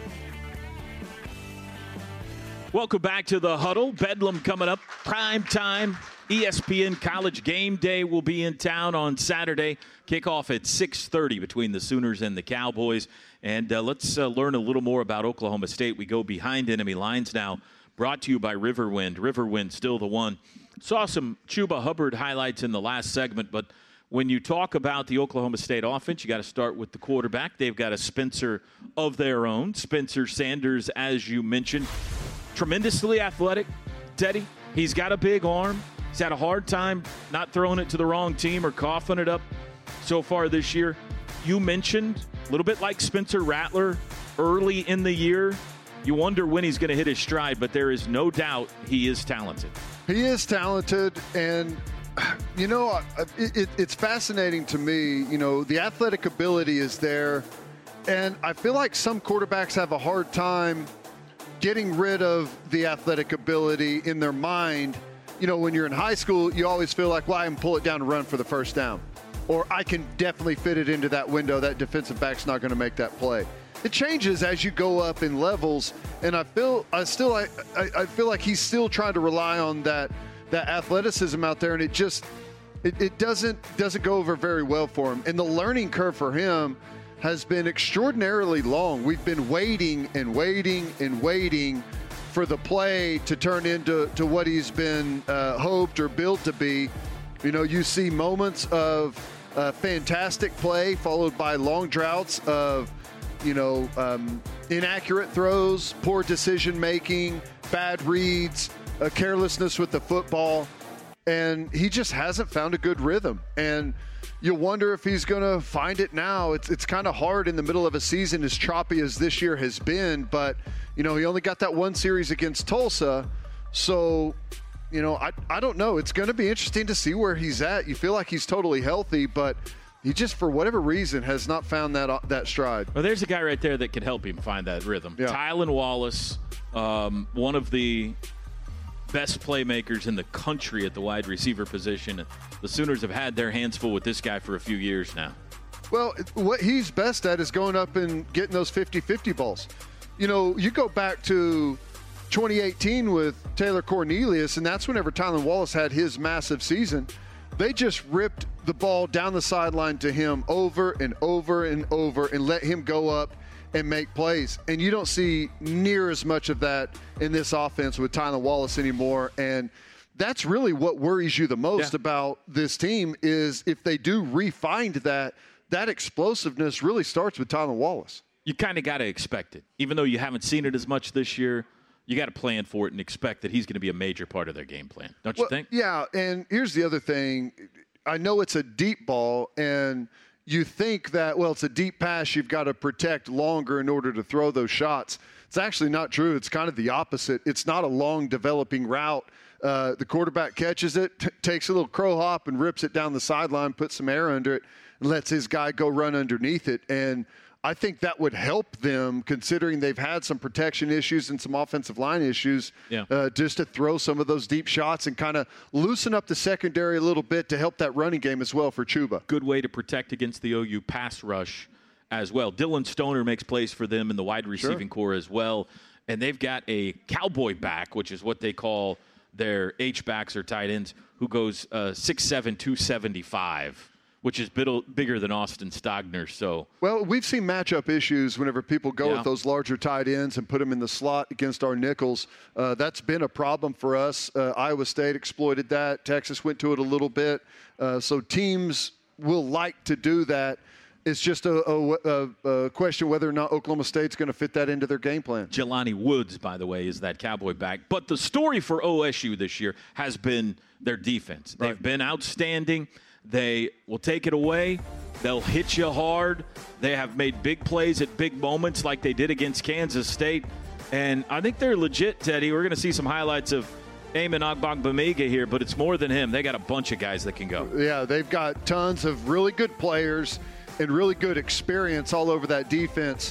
Welcome back to The Huddle. Bedlam coming up, prime time. ESPN College Game Day will be in town on Saturday. Kickoff at 6:30 between the Sooners and the Cowboys. And let's learn a little more about Oklahoma State. We go behind enemy lines now. Brought to you by Riverwind. Riverwind, still the one. Saw some Chuba Hubbard highlights in the last segment, but when you talk about the Oklahoma State offense, you got to start with the quarterback. They've got a Spencer of their own. Spencer Sanders, as you mentioned, tremendously athletic. Teddy, he's got a big arm. He's had a hard time not throwing it to the wrong team or coughing it up so far this year. You mentioned, a little bit like Spencer Rattler early in the year, you wonder when he's going to hit his stride, but there is no doubt he is talented. He is talented, and You know, it's fascinating to me. You know, the athletic ability is there, and I feel like some quarterbacks have a hard time getting rid of the athletic ability in their mind. You know, when you're in high school, you always feel like, well, I can pull it down and run for the first down. Or I can definitely fit it into that window. That defensive back's not going to make that play. It changes as you go up in levels, and I feel like he's still trying to rely on that athleticism out there, and it doesn't go over very well for him. And the learning curve for him has been extraordinarily long. We've been waiting and waiting and waiting for the play to turn into what he's been hoped or built to be. You know, you see moments of fantastic play followed by long droughts of, inaccurate throws, poor decision making, bad reads, carelessness with the football, and he just hasn't found a good rhythm. And you wonder if he's going to find it now. It's kind of hard in the middle of a season as choppy as this year has been, but, he only got that one series against Tulsa. So, I don't know. It's going to be interesting to see where he's at. You feel like he's totally healthy, but he just, for whatever reason, has not found that stride. Well, there's a guy right there that could help him find that rhythm. Yeah. Tylan Wallace, one of the best playmakers in the country at the wide receiver position. The Sooners have had their hands full with this guy for a few years now. Well, what he's best at is going up and getting those 50-50 balls. You go back to 2018 with Taylor Cornelius, and that's whenever Tylan Wallace had his massive season. They just ripped the ball down the sideline to him over and over and over and let him go up and make plays. And you don't see near as much of that in this offense with Tylan Wallace anymore. And that's really what worries you the most about this team is if they do refine that explosiveness really starts with Tylan Wallace. You kind of got to expect it. Even though you haven't seen it as much this year, you got to plan for it and expect that he's going to be a major part of their game plan. Don't you think? Yeah, and here's the other thing. I know it's a deep ball, and you think that, it's a deep pass, you've got to protect longer in order to throw those shots. It's actually not true. It's kind of the opposite. It's not a long developing route. The quarterback catches it, takes a little crow hop and rips it down the sideline, puts some air under it, and lets his guy go run underneath it. And I think that would help them, considering they've had some protection issues and some offensive line issues, just to throw some of those deep shots and kind of loosen up the secondary a little bit to help that running game as well for Chuba. Good way to protect against the OU pass rush as well. Dylan Stoner makes plays for them in the wide receiving core as well. And they've got a cowboy back, which is what they call their H-backs or tight ends, who goes 6'7", 275. Which is bigger than Austin Stogner. So, well, we've seen matchup issues whenever people go with those larger tight ends and put them in the slot against our nickels. That's been a problem for us. Iowa State exploited that. Texas went to it a little bit. So teams will like to do that. It's just a question whether or not Oklahoma State's going to fit that into their game plan. Jelani Woods, by the way, is that cowboy back. But the story for OSU this year has been their defense. They've been outstanding. They will take it away. They'll hit you hard. They have made big plays at big moments like they did against Kansas State. And I think they're legit, Teddy. We're going to see some highlights of Eamon Ogbongbemiga here, but it's more than him. They got a bunch of guys that can go. Yeah, they've got tons of really good players and really good experience all over that defense.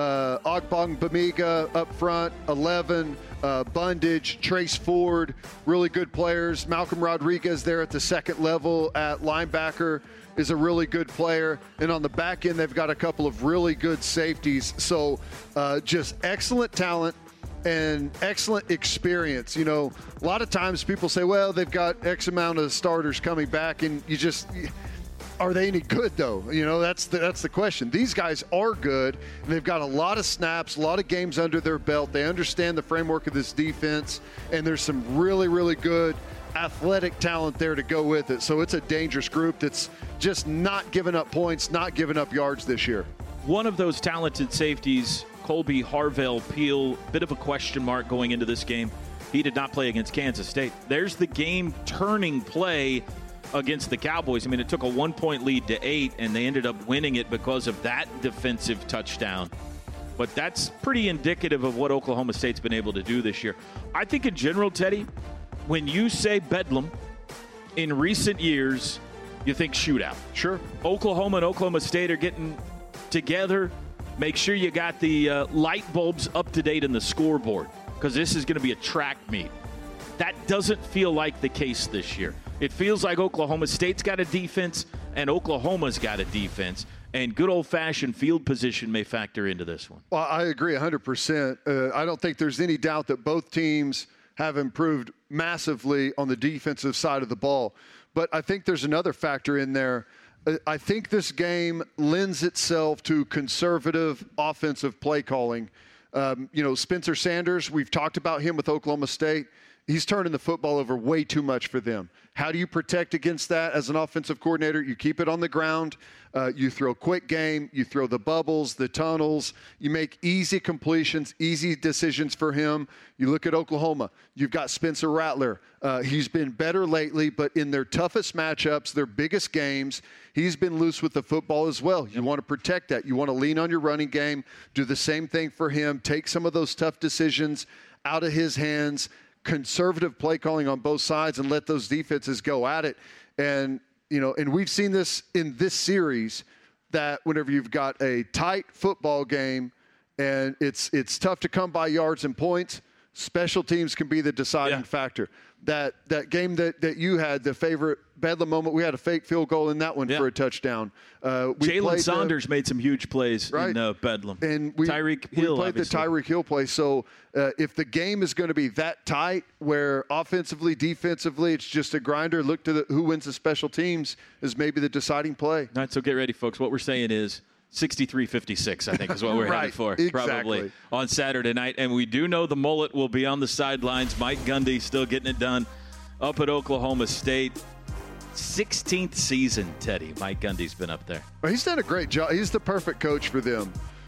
Ogbongbemiga up front, 11, Bundage, Trace Ford, really good players. Malcolm Rodriguez there at the second level at linebacker is a really good player. And on the back end, they've got a couple of really good safeties. So just excellent talent and excellent experience. A lot of times people say, well, they've got X amount of starters coming back, and you just – are they any good, though? That's the question. These guys are good, and they've got a lot of snaps, a lot of games under their belt. They understand the framework of this defense, and there's some really, really good athletic talent there to go with it. So it's a dangerous group that's just not giving up points, not giving up yards this year. One of those talented safeties, Colby Harvell-Peel, bit of a question mark going into this game. He did not play against Kansas State. There's the game-turning play against the Cowboys. I mean, it took a 1-point lead to 8, and they ended up winning it because of that defensive touchdown. But that's pretty indicative of what Oklahoma State's been able to do this year. I think in general, Teddy, when you say Bedlam, in recent years, you think shootout. Sure. Oklahoma and Oklahoma State are getting together. Make sure you got the light bulbs up to date in the scoreboard, because this is going to be a track meet. That doesn't feel like the case this year. It feels like Oklahoma State's got a defense and Oklahoma's got a defense, and good old-fashioned field position may factor into this one. Well, I agree 100%. I don't think there's any doubt that both teams have improved massively on the defensive side of the ball. But I think there's another factor in there. I think this game lends itself to conservative offensive play calling. Spencer Sanders, we've talked about him with Oklahoma State. He's turning the football over way too much for them. How do you protect against that as an offensive coordinator? You keep it on the ground. You throw quick game. You throw the bubbles, the tunnels. You make easy completions, easy decisions for him. You look at Oklahoma. You've got Spencer Rattler. He's been better lately, but in their toughest matchups, their biggest games, he's been loose with the football as well. You want to protect that. You want to lean on your running game. Do the same thing for him. Take some of those tough decisions out of his hands. Conservative play calling on both sides and let those defenses go at it. And we've seen this in this series, that whenever you've got a tight football game and it's tough to come by yards and points, special teams can be the deciding factor. That game that you had, the favorite Bedlam moment, we had a fake field goal in that one for a touchdown. Jalen Saunders made some huge plays in Bedlam. And Tyreek Hill, we played obviously. the Tyreek Hill play. So if the game is going to be that tight, where offensively, defensively, it's just a grinder, look to who wins the special teams as maybe the deciding play. All right, so get ready, folks. What we're saying is 63-56, I think, is what we're headed for, probably, on Saturday night. And we do know the mullet will be on the sidelines. Mike Gundy still getting it done up at Oklahoma State. 16th season, Teddy. Mike Gundy's been up there. Well, he's done a great job. He's the perfect coach for them.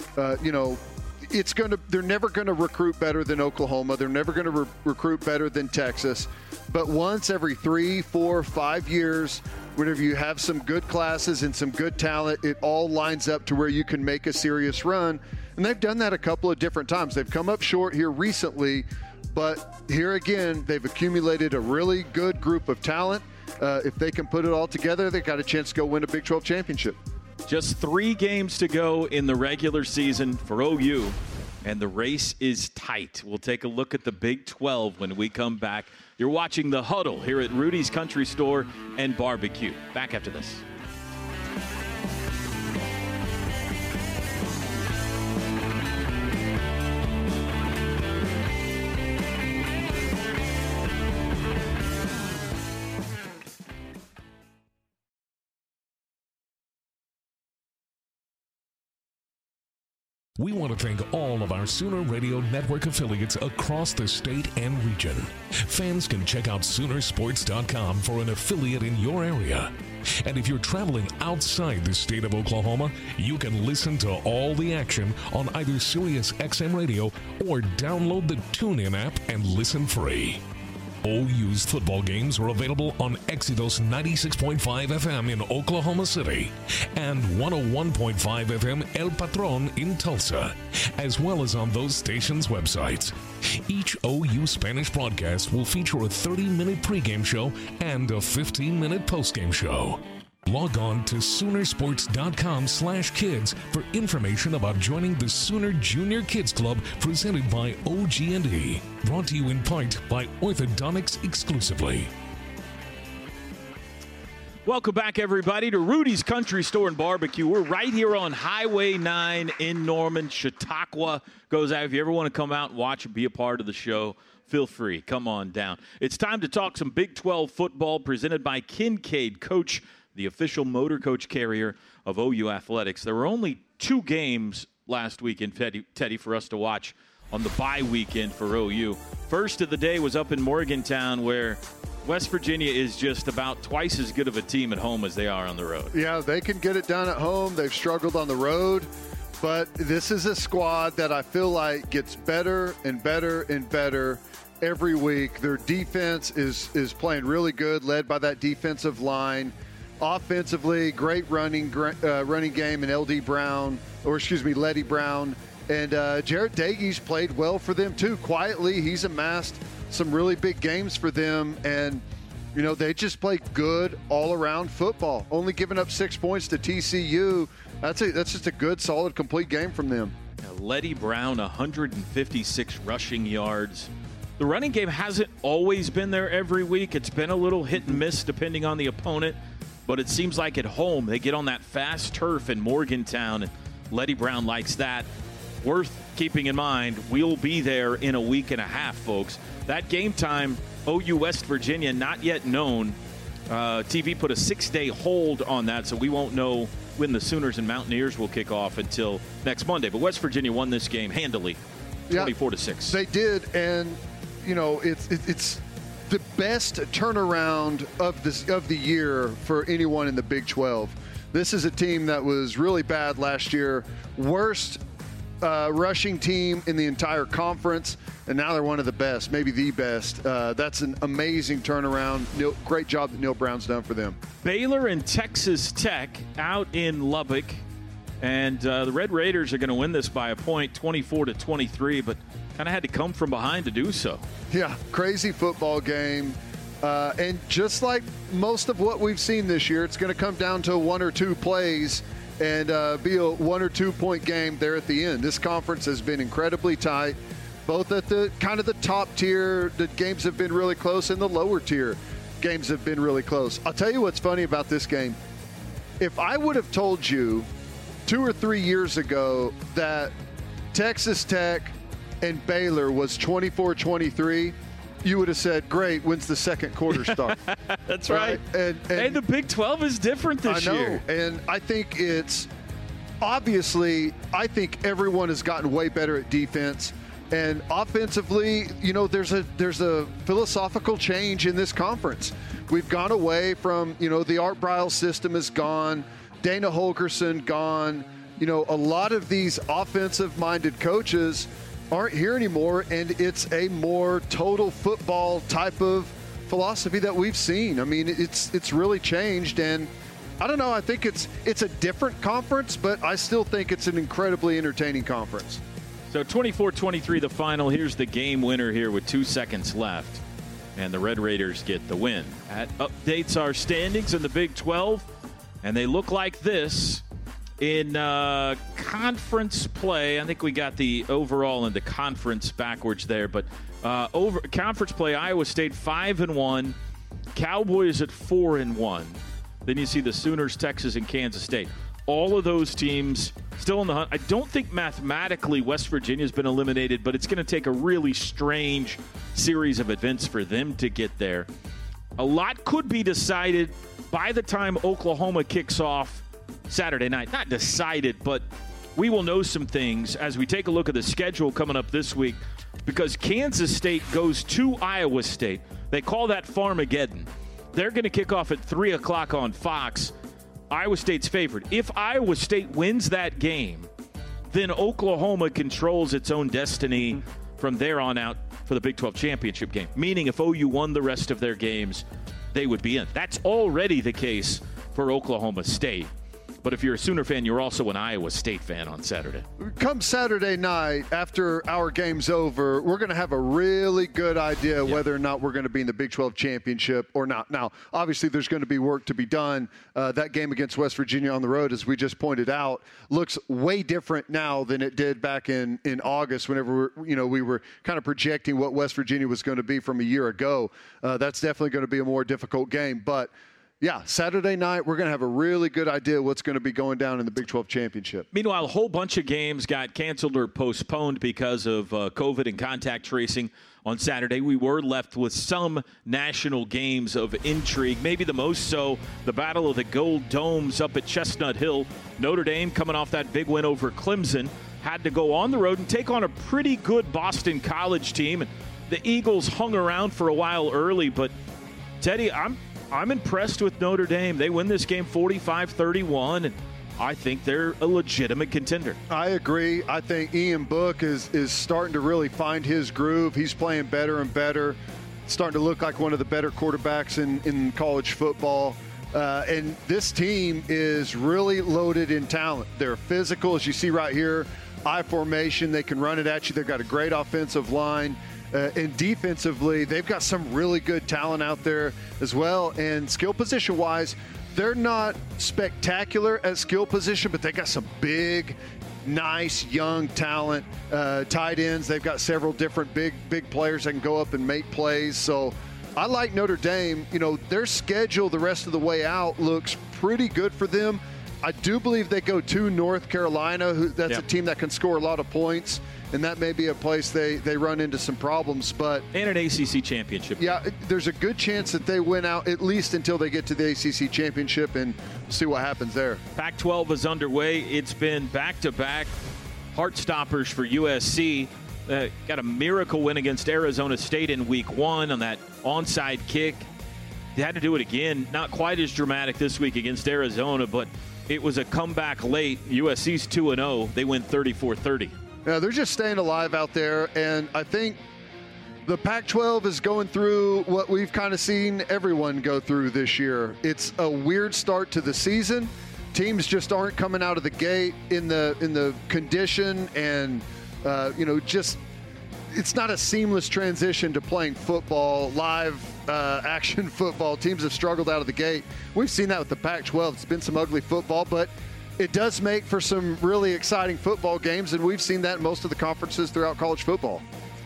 They're never going to recruit better than Oklahoma. They're never going to recruit better than Texas. But once every 3, 4, 5 years, whenever you have some good classes and some good talent, it all lines up to where you can make a serious run. And they've done that a couple of different times. They've come up short here recently, but here again, they've accumulated a really good group of talent. If they can put it all together, they've got a chance to go win a Big 12 championship. Just 3 games to go in the regular season for OU, and the race is tight. We'll take a look at the Big 12 when we come back. You're watching The Huddle here at Rudy's Country Store and Barbecue. Back after this. We want to thank all of our Sooner Radio Network affiliates across the state and region. Fans can check out Soonersports.com for an affiliate in your area. And if you're traveling outside the state of Oklahoma, you can listen to all the action on either Sirius XM Radio or download the TuneIn app and listen free. OU's football games are available on Exodus 96.5 FM in Oklahoma City and 101.5 FM El Patron in Tulsa, as well as on those stations' websites. Each OU Spanish broadcast will feature a 30-minute pregame show and a 15-minute postgame show. Log on to Soonersports.com/kids for information about joining the Sooner Junior Kids Club presented by OG&E. Brought to you in part by Orthodontics exclusively. Welcome back, everybody, to Rudy's Country Store and Barbecue. We're right here on Highway 9 in Norman. Chautauqua goes out. If you ever want to come out and watch and be a part of the show, feel free. Come on down. It's time to talk some Big 12 football presented by Kincaid Coach, the official motor coach carrier of OU Athletics. There were only 2 games last weekend, Teddy, for us to watch on the bye weekend for OU. First of the day was up in Morgantown, where West Virginia is just about twice as good of a team at home as they are on the road. Yeah, they can get it done at home. They've struggled on the road. But this is a squad that I feel like gets better and better and better every week. Their defense is playing really good, led by that defensive line. Offensively, great running game in Leddy Brown. And Jarrett Daigie's played well for them, too. Quietly, he's amassed some really big games for them. And, You know, they just play good all-around football. Only giving up 6 points to TCU. That's just a good, solid, complete game from them. Letty Brown, 156 rushing yards. The running game hasn't always been there every week. It's been a little hit and miss depending on the opponent. But it seems like at home they get on that fast turf in Morgantown, and Letty Brown likes that. Worth keeping in mind, we'll be there in a week and a half, folks. That game time, OU West Virginia, not yet known. TV put a 6-day hold on that, so we won't know when the Sooners and Mountaineers will kick off until next Monday. But West Virginia won this game handily, 24-6. They did, and you know it's the best turnaround of the year for anyone in the Big 12. This is a team that was really bad last year, worst rushing team in the entire conference, and now they're one of the best, maybe the best. That's an amazing turnaround. Great job that Neil Brown's done for them. Baylor and Texas Tech out in Lubbock, and the Red Raiders are going to win this by a point, 24-23, but kind of had to come from behind to do so. Yeah, crazy football game. And just like most of what we've seen this year, it's going to come down to 1 or 2 plays and be a 1 or 2 point game there at the end. This conference has been incredibly tight, both at the kind of the top tier. The games have been really close, and the lower tier games have been really close. I'll tell you what's funny about this game. If I would have told you 2 or 3 years ago that Texas Tech and Baylor was 24-23, you would have said, great, when's the second quarter start? That's right. And the Big 12 is different this year. And I think it's obviously, I think everyone has gotten way better at defense. And offensively, you know, there's a philosophical change in this conference. We've gone away from, you know, the Art Briles system is gone, Dana Holgorsen gone. You know, a lot of these offensive-minded coaches aren't here anymore, and it's a more total football type of philosophy that we've seen. I mean, it's really changed, and I don't know, I think it's a different conference, but I still think it's an incredibly entertaining conference. So 24-23 the final. Here's the game winner here with 2 seconds left, and the Red Raiders get the win. That updates our standings in the Big 12, and they look like this. In conference play, I think we got the overall in the conference backwards there, but over conference play, Iowa State 5-1, Cowboys at 4-1. Then you see the Sooners, Texas, and Kansas State. All of those teams still in the hunt. I don't think mathematically West Virginia's been eliminated, but it's going to take a really strange series of events for them to get there. A lot could be decided by the time Oklahoma kicks off Saturday night. Not decided, but we will know some things as we take a look at the schedule coming up this week, because Kansas State goes to Iowa State. They call that Farmageddon. They're going to kick off at 3 o'clock on Fox. Iowa State's favored. If Iowa State wins that game, then Oklahoma controls its own destiny from there on out for the Big 12 championship game. Meaning if OU won the rest of their games, they would be in. That's already the case for Oklahoma State. But if you're a Sooner fan, you're also an Iowa State fan on Saturday. Come Saturday night, after our game's over, we're going to have a really good idea whether or not we're going to be in the Big 12 championship or not. Now, obviously, there's going to be work to be done. That game against West Virginia on the road, as we just pointed out, looks way different now than it did back in August, whenever we were kind of projecting what West Virginia was going to be from a year ago. That's definitely going to be a more difficult game. But yeah, Saturday night, we're going to have a really good idea what's going to be going down in the Big 12 championship. Meanwhile, a whole bunch of games got canceled or postponed because of COVID and contact tracing on Saturday. We were left with some national games of intrigue, maybe the most so the Battle of the Gold Domes up at Chestnut Hill. Notre Dame, coming off that big win over Clemson, had to go on the road and take on a pretty good Boston College team. And the Eagles hung around for a while early, but Teddy, I'm impressed with Notre Dame. They win this game 45-31, and I think they're a legitimate contender. I agree. I think Ian Book is starting to really find his groove. He's playing better and better, starting to look like one of the better quarterbacks in college football. And this team is really loaded in talent. They're physical, as you see right here, I formation. They can run it at you. They've got a great offensive line. And defensively, they've got some really good talent out there as well. And skill position-wise, they're not spectacular at skill position, but they got some big, nice, young talent. Tight ends, they've got several different big players that can go up and make plays. So I like Notre Dame. You know, their schedule the rest of the way out looks pretty good for them. I do believe they go to North Carolina. That's a team that can score a lot of points, and that may be a place they run into some problems. But and an ACC championship. Yeah, there's a good chance that they win out at least until they get to the ACC championship, and see what happens there. Pac-12 is underway. It's been back-to-back heart stoppers for USC. Got a miracle win against Arizona State in week 1 on that onside kick. They had to do it again. Not quite as dramatic this week against Arizona, but it was a comeback late. USC's 2-0. They win 34-30. Yeah, they're just staying alive out there, and I think the Pac-12 is going through what we've kind of seen everyone go through this year. It's a weird start to the season. Teams just aren't coming out of the gate in the condition, and just it's not a seamless transition to playing football, live action football. Teams have struggled out of the gate. We've seen that with the Pac-12. It's been some ugly football, but it does make for some really exciting football games, and we've seen that in most of the conferences throughout college football.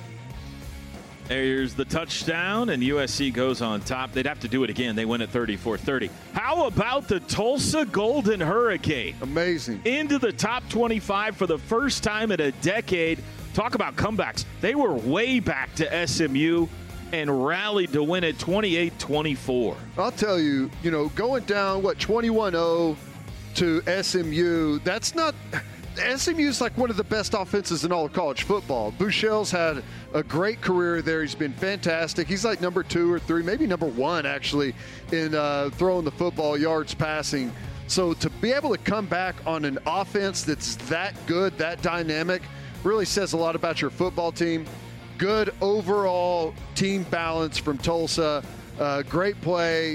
There's the touchdown, and USC goes on top. They'd have to do it again. They win at 34-30. How about the Tulsa Golden Hurricane? Amazing. Into the top 25 for the first time in a decade. Talk about comebacks. They were way back to SMU and rallied to win it 28-24. I'll tell you, going down, 21-0 to SMU, that's not – SMU's like one of the best offenses in all of college football. Buechel's had a great career there. He's been fantastic. He's like number 2 or 3, maybe number 1 actually in throwing the football, yards passing. So to be able to come back on an offense that's that good, that dynamic, really says a lot about your football team. Good overall team balance from Tulsa. Great play.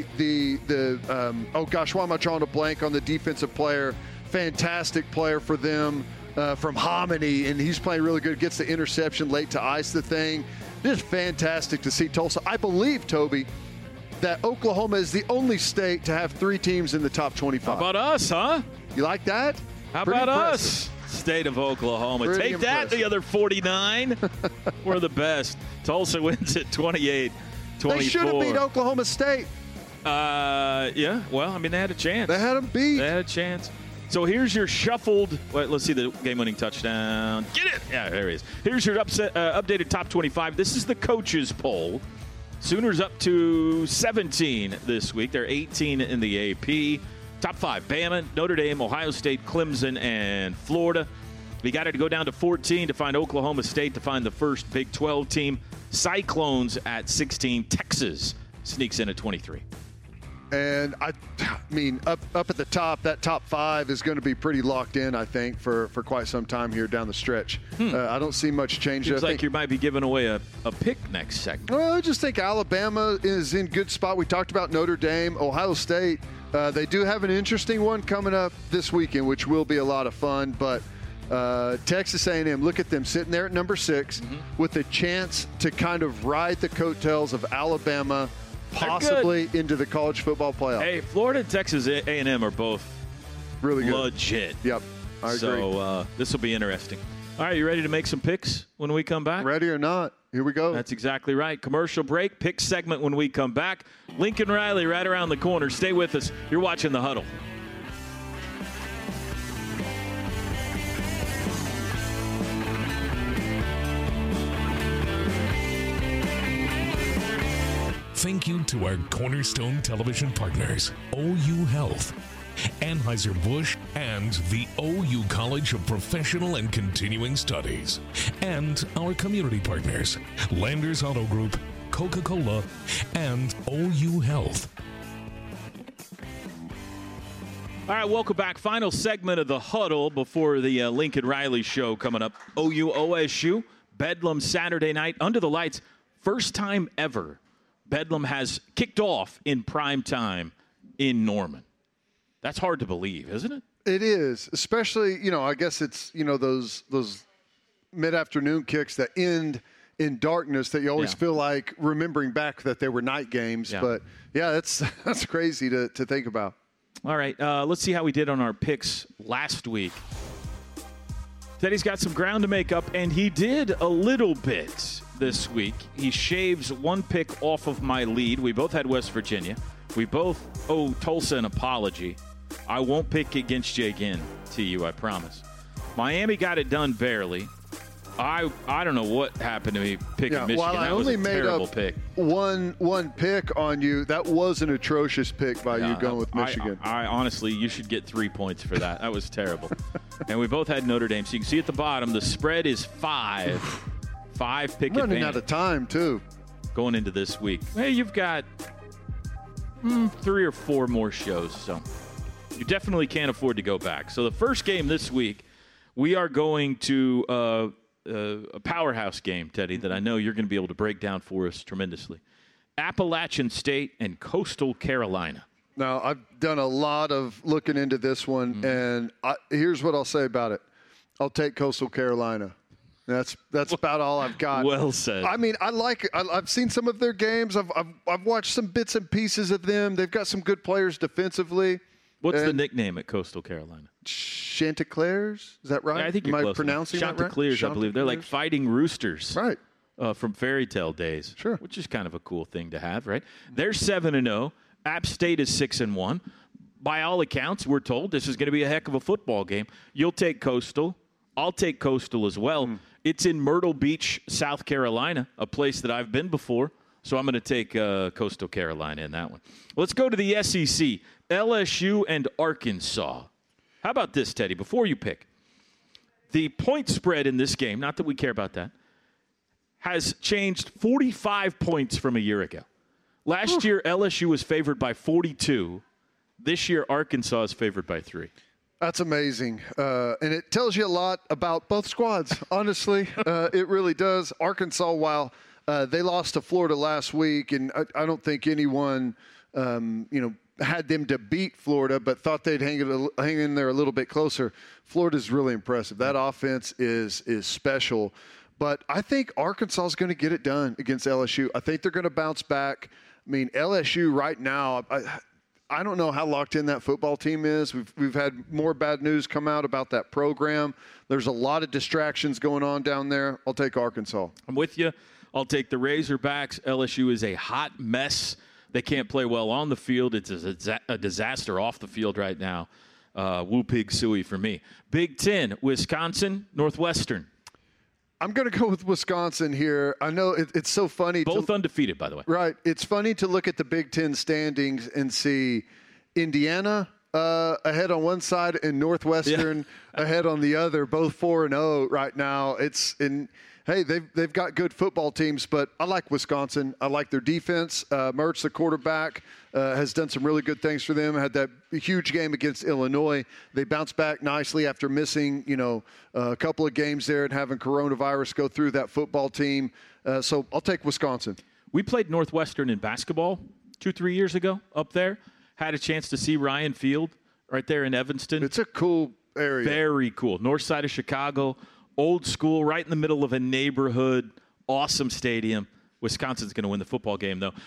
Why am I drawing a blank on the defensive player? Fantastic player for them from Hominy, and he's playing really good. Gets the interception late to ice the thing. Just fantastic to see Tulsa. I believe, Toby, that Oklahoma is the only state to have 3 teams in the top 25. How about us, huh? You like that? How about us? State of Oklahoma. Pretty Take impressive. that, the other 49. We're the best. Tulsa wins at 28-24. They should have beat Oklahoma State. Yeah. Well, I mean, they had a chance. They had them beat. They had a chance. So here's your shuffled. Let's see the game-winning touchdown. Get it! Yeah, there he is. Here's your updated top 25. This is the coaches poll. Sooners up to 17 this week. They're 18 in the AP. Top 5: Bama, Notre Dame, Ohio State, Clemson, and Florida. We got to go down to 14 to find Oklahoma State to find the first Big 12 team. Cyclones at 16. Texas sneaks in at 23. And I mean, up at the top, that top 5 is going to be pretty locked in, I think, for quite some time here down the stretch. I don't see much change. Seems like you might be giving away a pick next segment. Well, I just think Alabama is in good spot. We talked about Notre Dame, Ohio State. They do have an interesting one coming up this weekend, which will be a lot of fun. But Texas A&M, look at them sitting there at number 6 with a chance to kind of ride the coattails of Alabama, possibly into the college football playoff. Hey, Florida and Texas A&M are both really good. Legit. Yep, I agree. So this will be interesting. All right, you ready to make some picks when we come back? Ready or not, here we go. That's exactly right. Commercial break, pick segment when we come back. Lincoln Riley right around the corner. Stay with us. You're watching The Huddle. Thank you to our Cornerstone Television partners, OU Health, Anheuser-Busch, and the OU College of Professional and Continuing Studies, and our community partners, Landers Auto Group, Coca-Cola, and OU Health. All right, welcome back. Final segment of The Huddle before the Lincoln Riley Show coming up. OU OSU, Bedlam Saturday night, under the lights. First time ever Bedlam has kicked off in prime time in Norman. That's hard to believe, isn't it? It is, especially, I guess it's, those mid-afternoon kicks that end in darkness that you always feel like remembering back that they were night games. Yeah. But, yeah, that's crazy to think about. All right, let's see how we did on our picks last week. Teddy's got some ground to make up, and he did a little bit this week. He shaves one pick off of my lead. We both had West Virginia. We both owe Tulsa an apology. I won't pick against you again to you, I promise. Miami got it done barely. I don't know what happened to me picking Michigan. While I that was only a made terrible up pick. One pick on you, that was an atrocious pick by you going with Michigan. I honestly, you should get 3 points for that. That was terrible. And we both had Notre Dame. So you can see at the bottom, the spread is 5. 5 pick running advantage. out of time, too. Going into this week. Hey, you've got 3 or 4 more shows, so you definitely can't afford to go back. So the first game this week, we are going to a powerhouse game, Teddy, that I know you're going to be able to break down for us tremendously. Appalachian State and Coastal Carolina. Now, I've done a lot of looking into this one, and here's what I'll say about it. I'll take Coastal Carolina. That's about all I've got. Well said. I mean, I've seen some of their games. I've watched some bits and pieces of them. They've got some good players defensively. What's the nickname at Coastal Carolina? Chanticleers? Is that right? Yeah, I think you're close. Pronouncing that right? Chanticleers, I believe. They're like fighting roosters. Right. From fairy tale days. Sure. Which is kind of a cool thing to have, right? They're 7-0. App State is 6-1. By all accounts, we're told this is going to be a heck of a football game. You'll take Coastal. I'll take Coastal as well. It's in Myrtle Beach, South Carolina, a place that I've been before. So I'm going to take Coastal Carolina in that one. Let's go to the SEC. LSU and Arkansas. How about this, Teddy, before you pick? The point spread in this game, not that we care about that, has changed 45 points from a year ago. Last year, LSU was favored by 42. This year, Arkansas is favored by 3. That's amazing. And it tells you a lot about both squads, honestly. It really does. Arkansas, while they lost to Florida last week, and I don't think anyone, had them to beat Florida, but thought they'd hang in there a little bit closer. Florida's really impressive. That offense is special. But I think Arkansas is going to get it done against LSU. I think they're going to bounce back. I mean, LSU right now, I don't know how locked in that football team is. We've had more bad news come out about that program. There's a lot of distractions going on down there. I'll take Arkansas. I'm with you. I'll take the Razorbacks. LSU is a hot mess. They can't play well on the field. It's a disaster off the field right now. Woo pig suey for me. Big Ten, Wisconsin, Northwestern. I'm going to go with Wisconsin here. I know it's so funny. Both undefeated, by the way. Right. It's funny to look at the Big Ten standings and see Indiana ahead on one side and Northwestern ahead on the other, both 4-0 right now. Hey, they've got good football teams, but I like Wisconsin. I like their defense. Mertz, the quarterback, has done some really good things for them. Had that huge game against Illinois. They bounced back nicely after missing, a couple of games there and having coronavirus go through that football team. So I'll take Wisconsin. We played Northwestern in basketball 2-3 years ago up there. Had a chance to see Ryan Field right there in Evanston. It's a cool area. Very cool. North side of Chicago. Old school, right in the middle of a neighborhood, awesome stadium. Wisconsin's going to win the football game, though.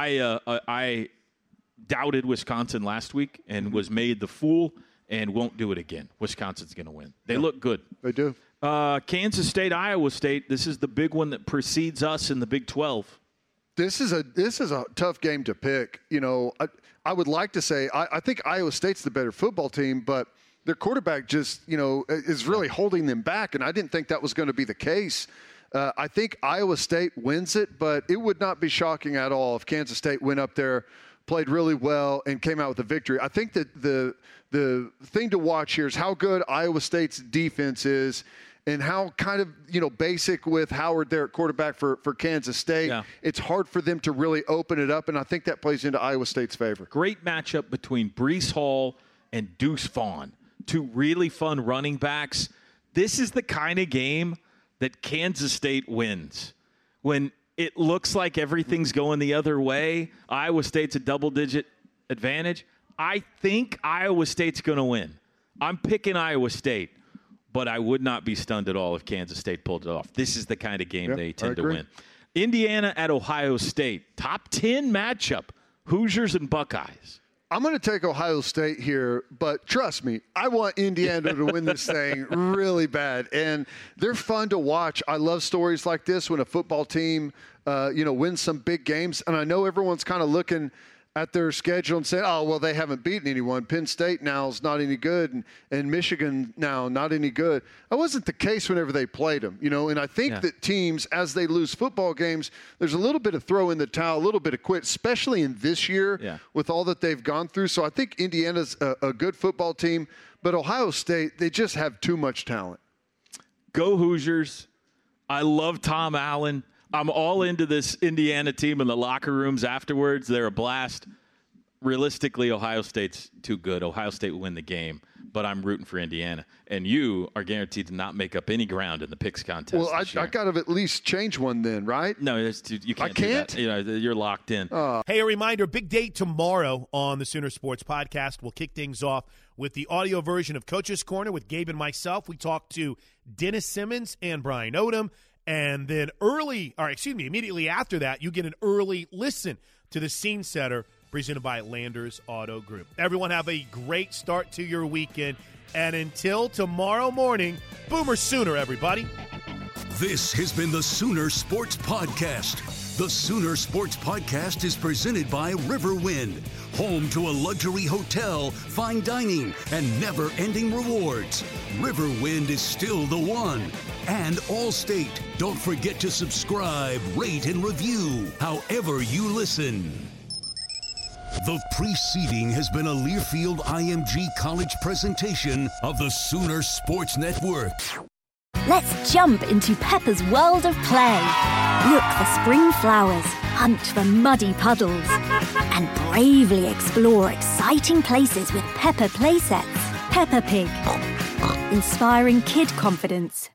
I doubted Wisconsin last week and was made the fool and won't do it again. Wisconsin's going to win. They look good. They do. Kansas State, Iowa State. This is the big one that precedes us in the Big 12. This is a tough game to pick. I would like to say I think Iowa State's the better football team, but their quarterback just, is really holding them back, and I didn't think that was going to be the case. I think Iowa State wins it, but it would not be shocking at all if Kansas State went up there, played really well, and came out with a victory. I think that the thing to watch here is how good Iowa State's defense is and how kind of, basic with Howard there at quarterback for Kansas State. Yeah. It's hard for them to really open it up, and I think that plays into Iowa State's favor. Great matchup between Breece Hall and Deuce Vaughn. 2 really fun running backs. This is the kind of game that Kansas State wins. When it looks like everything's going the other way, Iowa State's a double-digit advantage. I think Iowa State's going to win. I'm picking Iowa State. but I would not be stunned at all if Kansas State pulled it off. This is the kind of game they tend to win. Indiana at Ohio State, top 10 matchup, Hoosiers and Buckeyes. I'm going to take Ohio State here, but trust me, I want Indiana to win this thing really bad. And they're fun to watch. I love stories like this when a football team, wins some big games. And I know everyone's kind of looking at their schedule and saying, oh, well, they haven't beaten anyone. Penn State now is not any good, and Michigan now not any good. That wasn't the case whenever they played them, and I think that teams, as they lose football games, there's a little bit of throw in the towel, a little bit of quit, especially in this year with all that they've gone through. So I think Indiana's a good football team, but Ohio State, they just have too much talent. Go Hoosiers. I love Tom Allen. I'm all into this Indiana team in the locker rooms afterwards. They're a blast. Realistically, Ohio State's too good. Ohio State will win the game, but I'm rooting for Indiana. And you are guaranteed to not make up any ground in the picks contest. Well, I got to at least change one then, right? No, you can't. I can't? Do that. You're locked in. Hey, a reminder, big day tomorrow on the Sooner Sports Podcast. We'll kick things off with the audio version of Coach's Corner with Gabe and myself. We talked to Dennis Simmons and Brian Odom. And then immediately after that, you get an early listen to the Scene Setter presented by Landers Auto Group. Everyone have a great start to your weekend. And until tomorrow morning, Boomer Sooner, everybody. This has been the Sooner Sports Podcast. The Sooner Sports Podcast is presented by Riverwind, home to a luxury hotel, fine dining, and never-ending rewards. Riverwind is still the one. And Allstate. Don't forget to subscribe, rate, and review however you listen. The preceding has been a Learfield IMG College presentation of the Sooner Sports Network. Let's jump into Peppa's world of play. Look for spring flowers, hunt for muddy puddles, and bravely explore exciting places with Peppa playsets. Peppa Pig, inspiring kid confidence.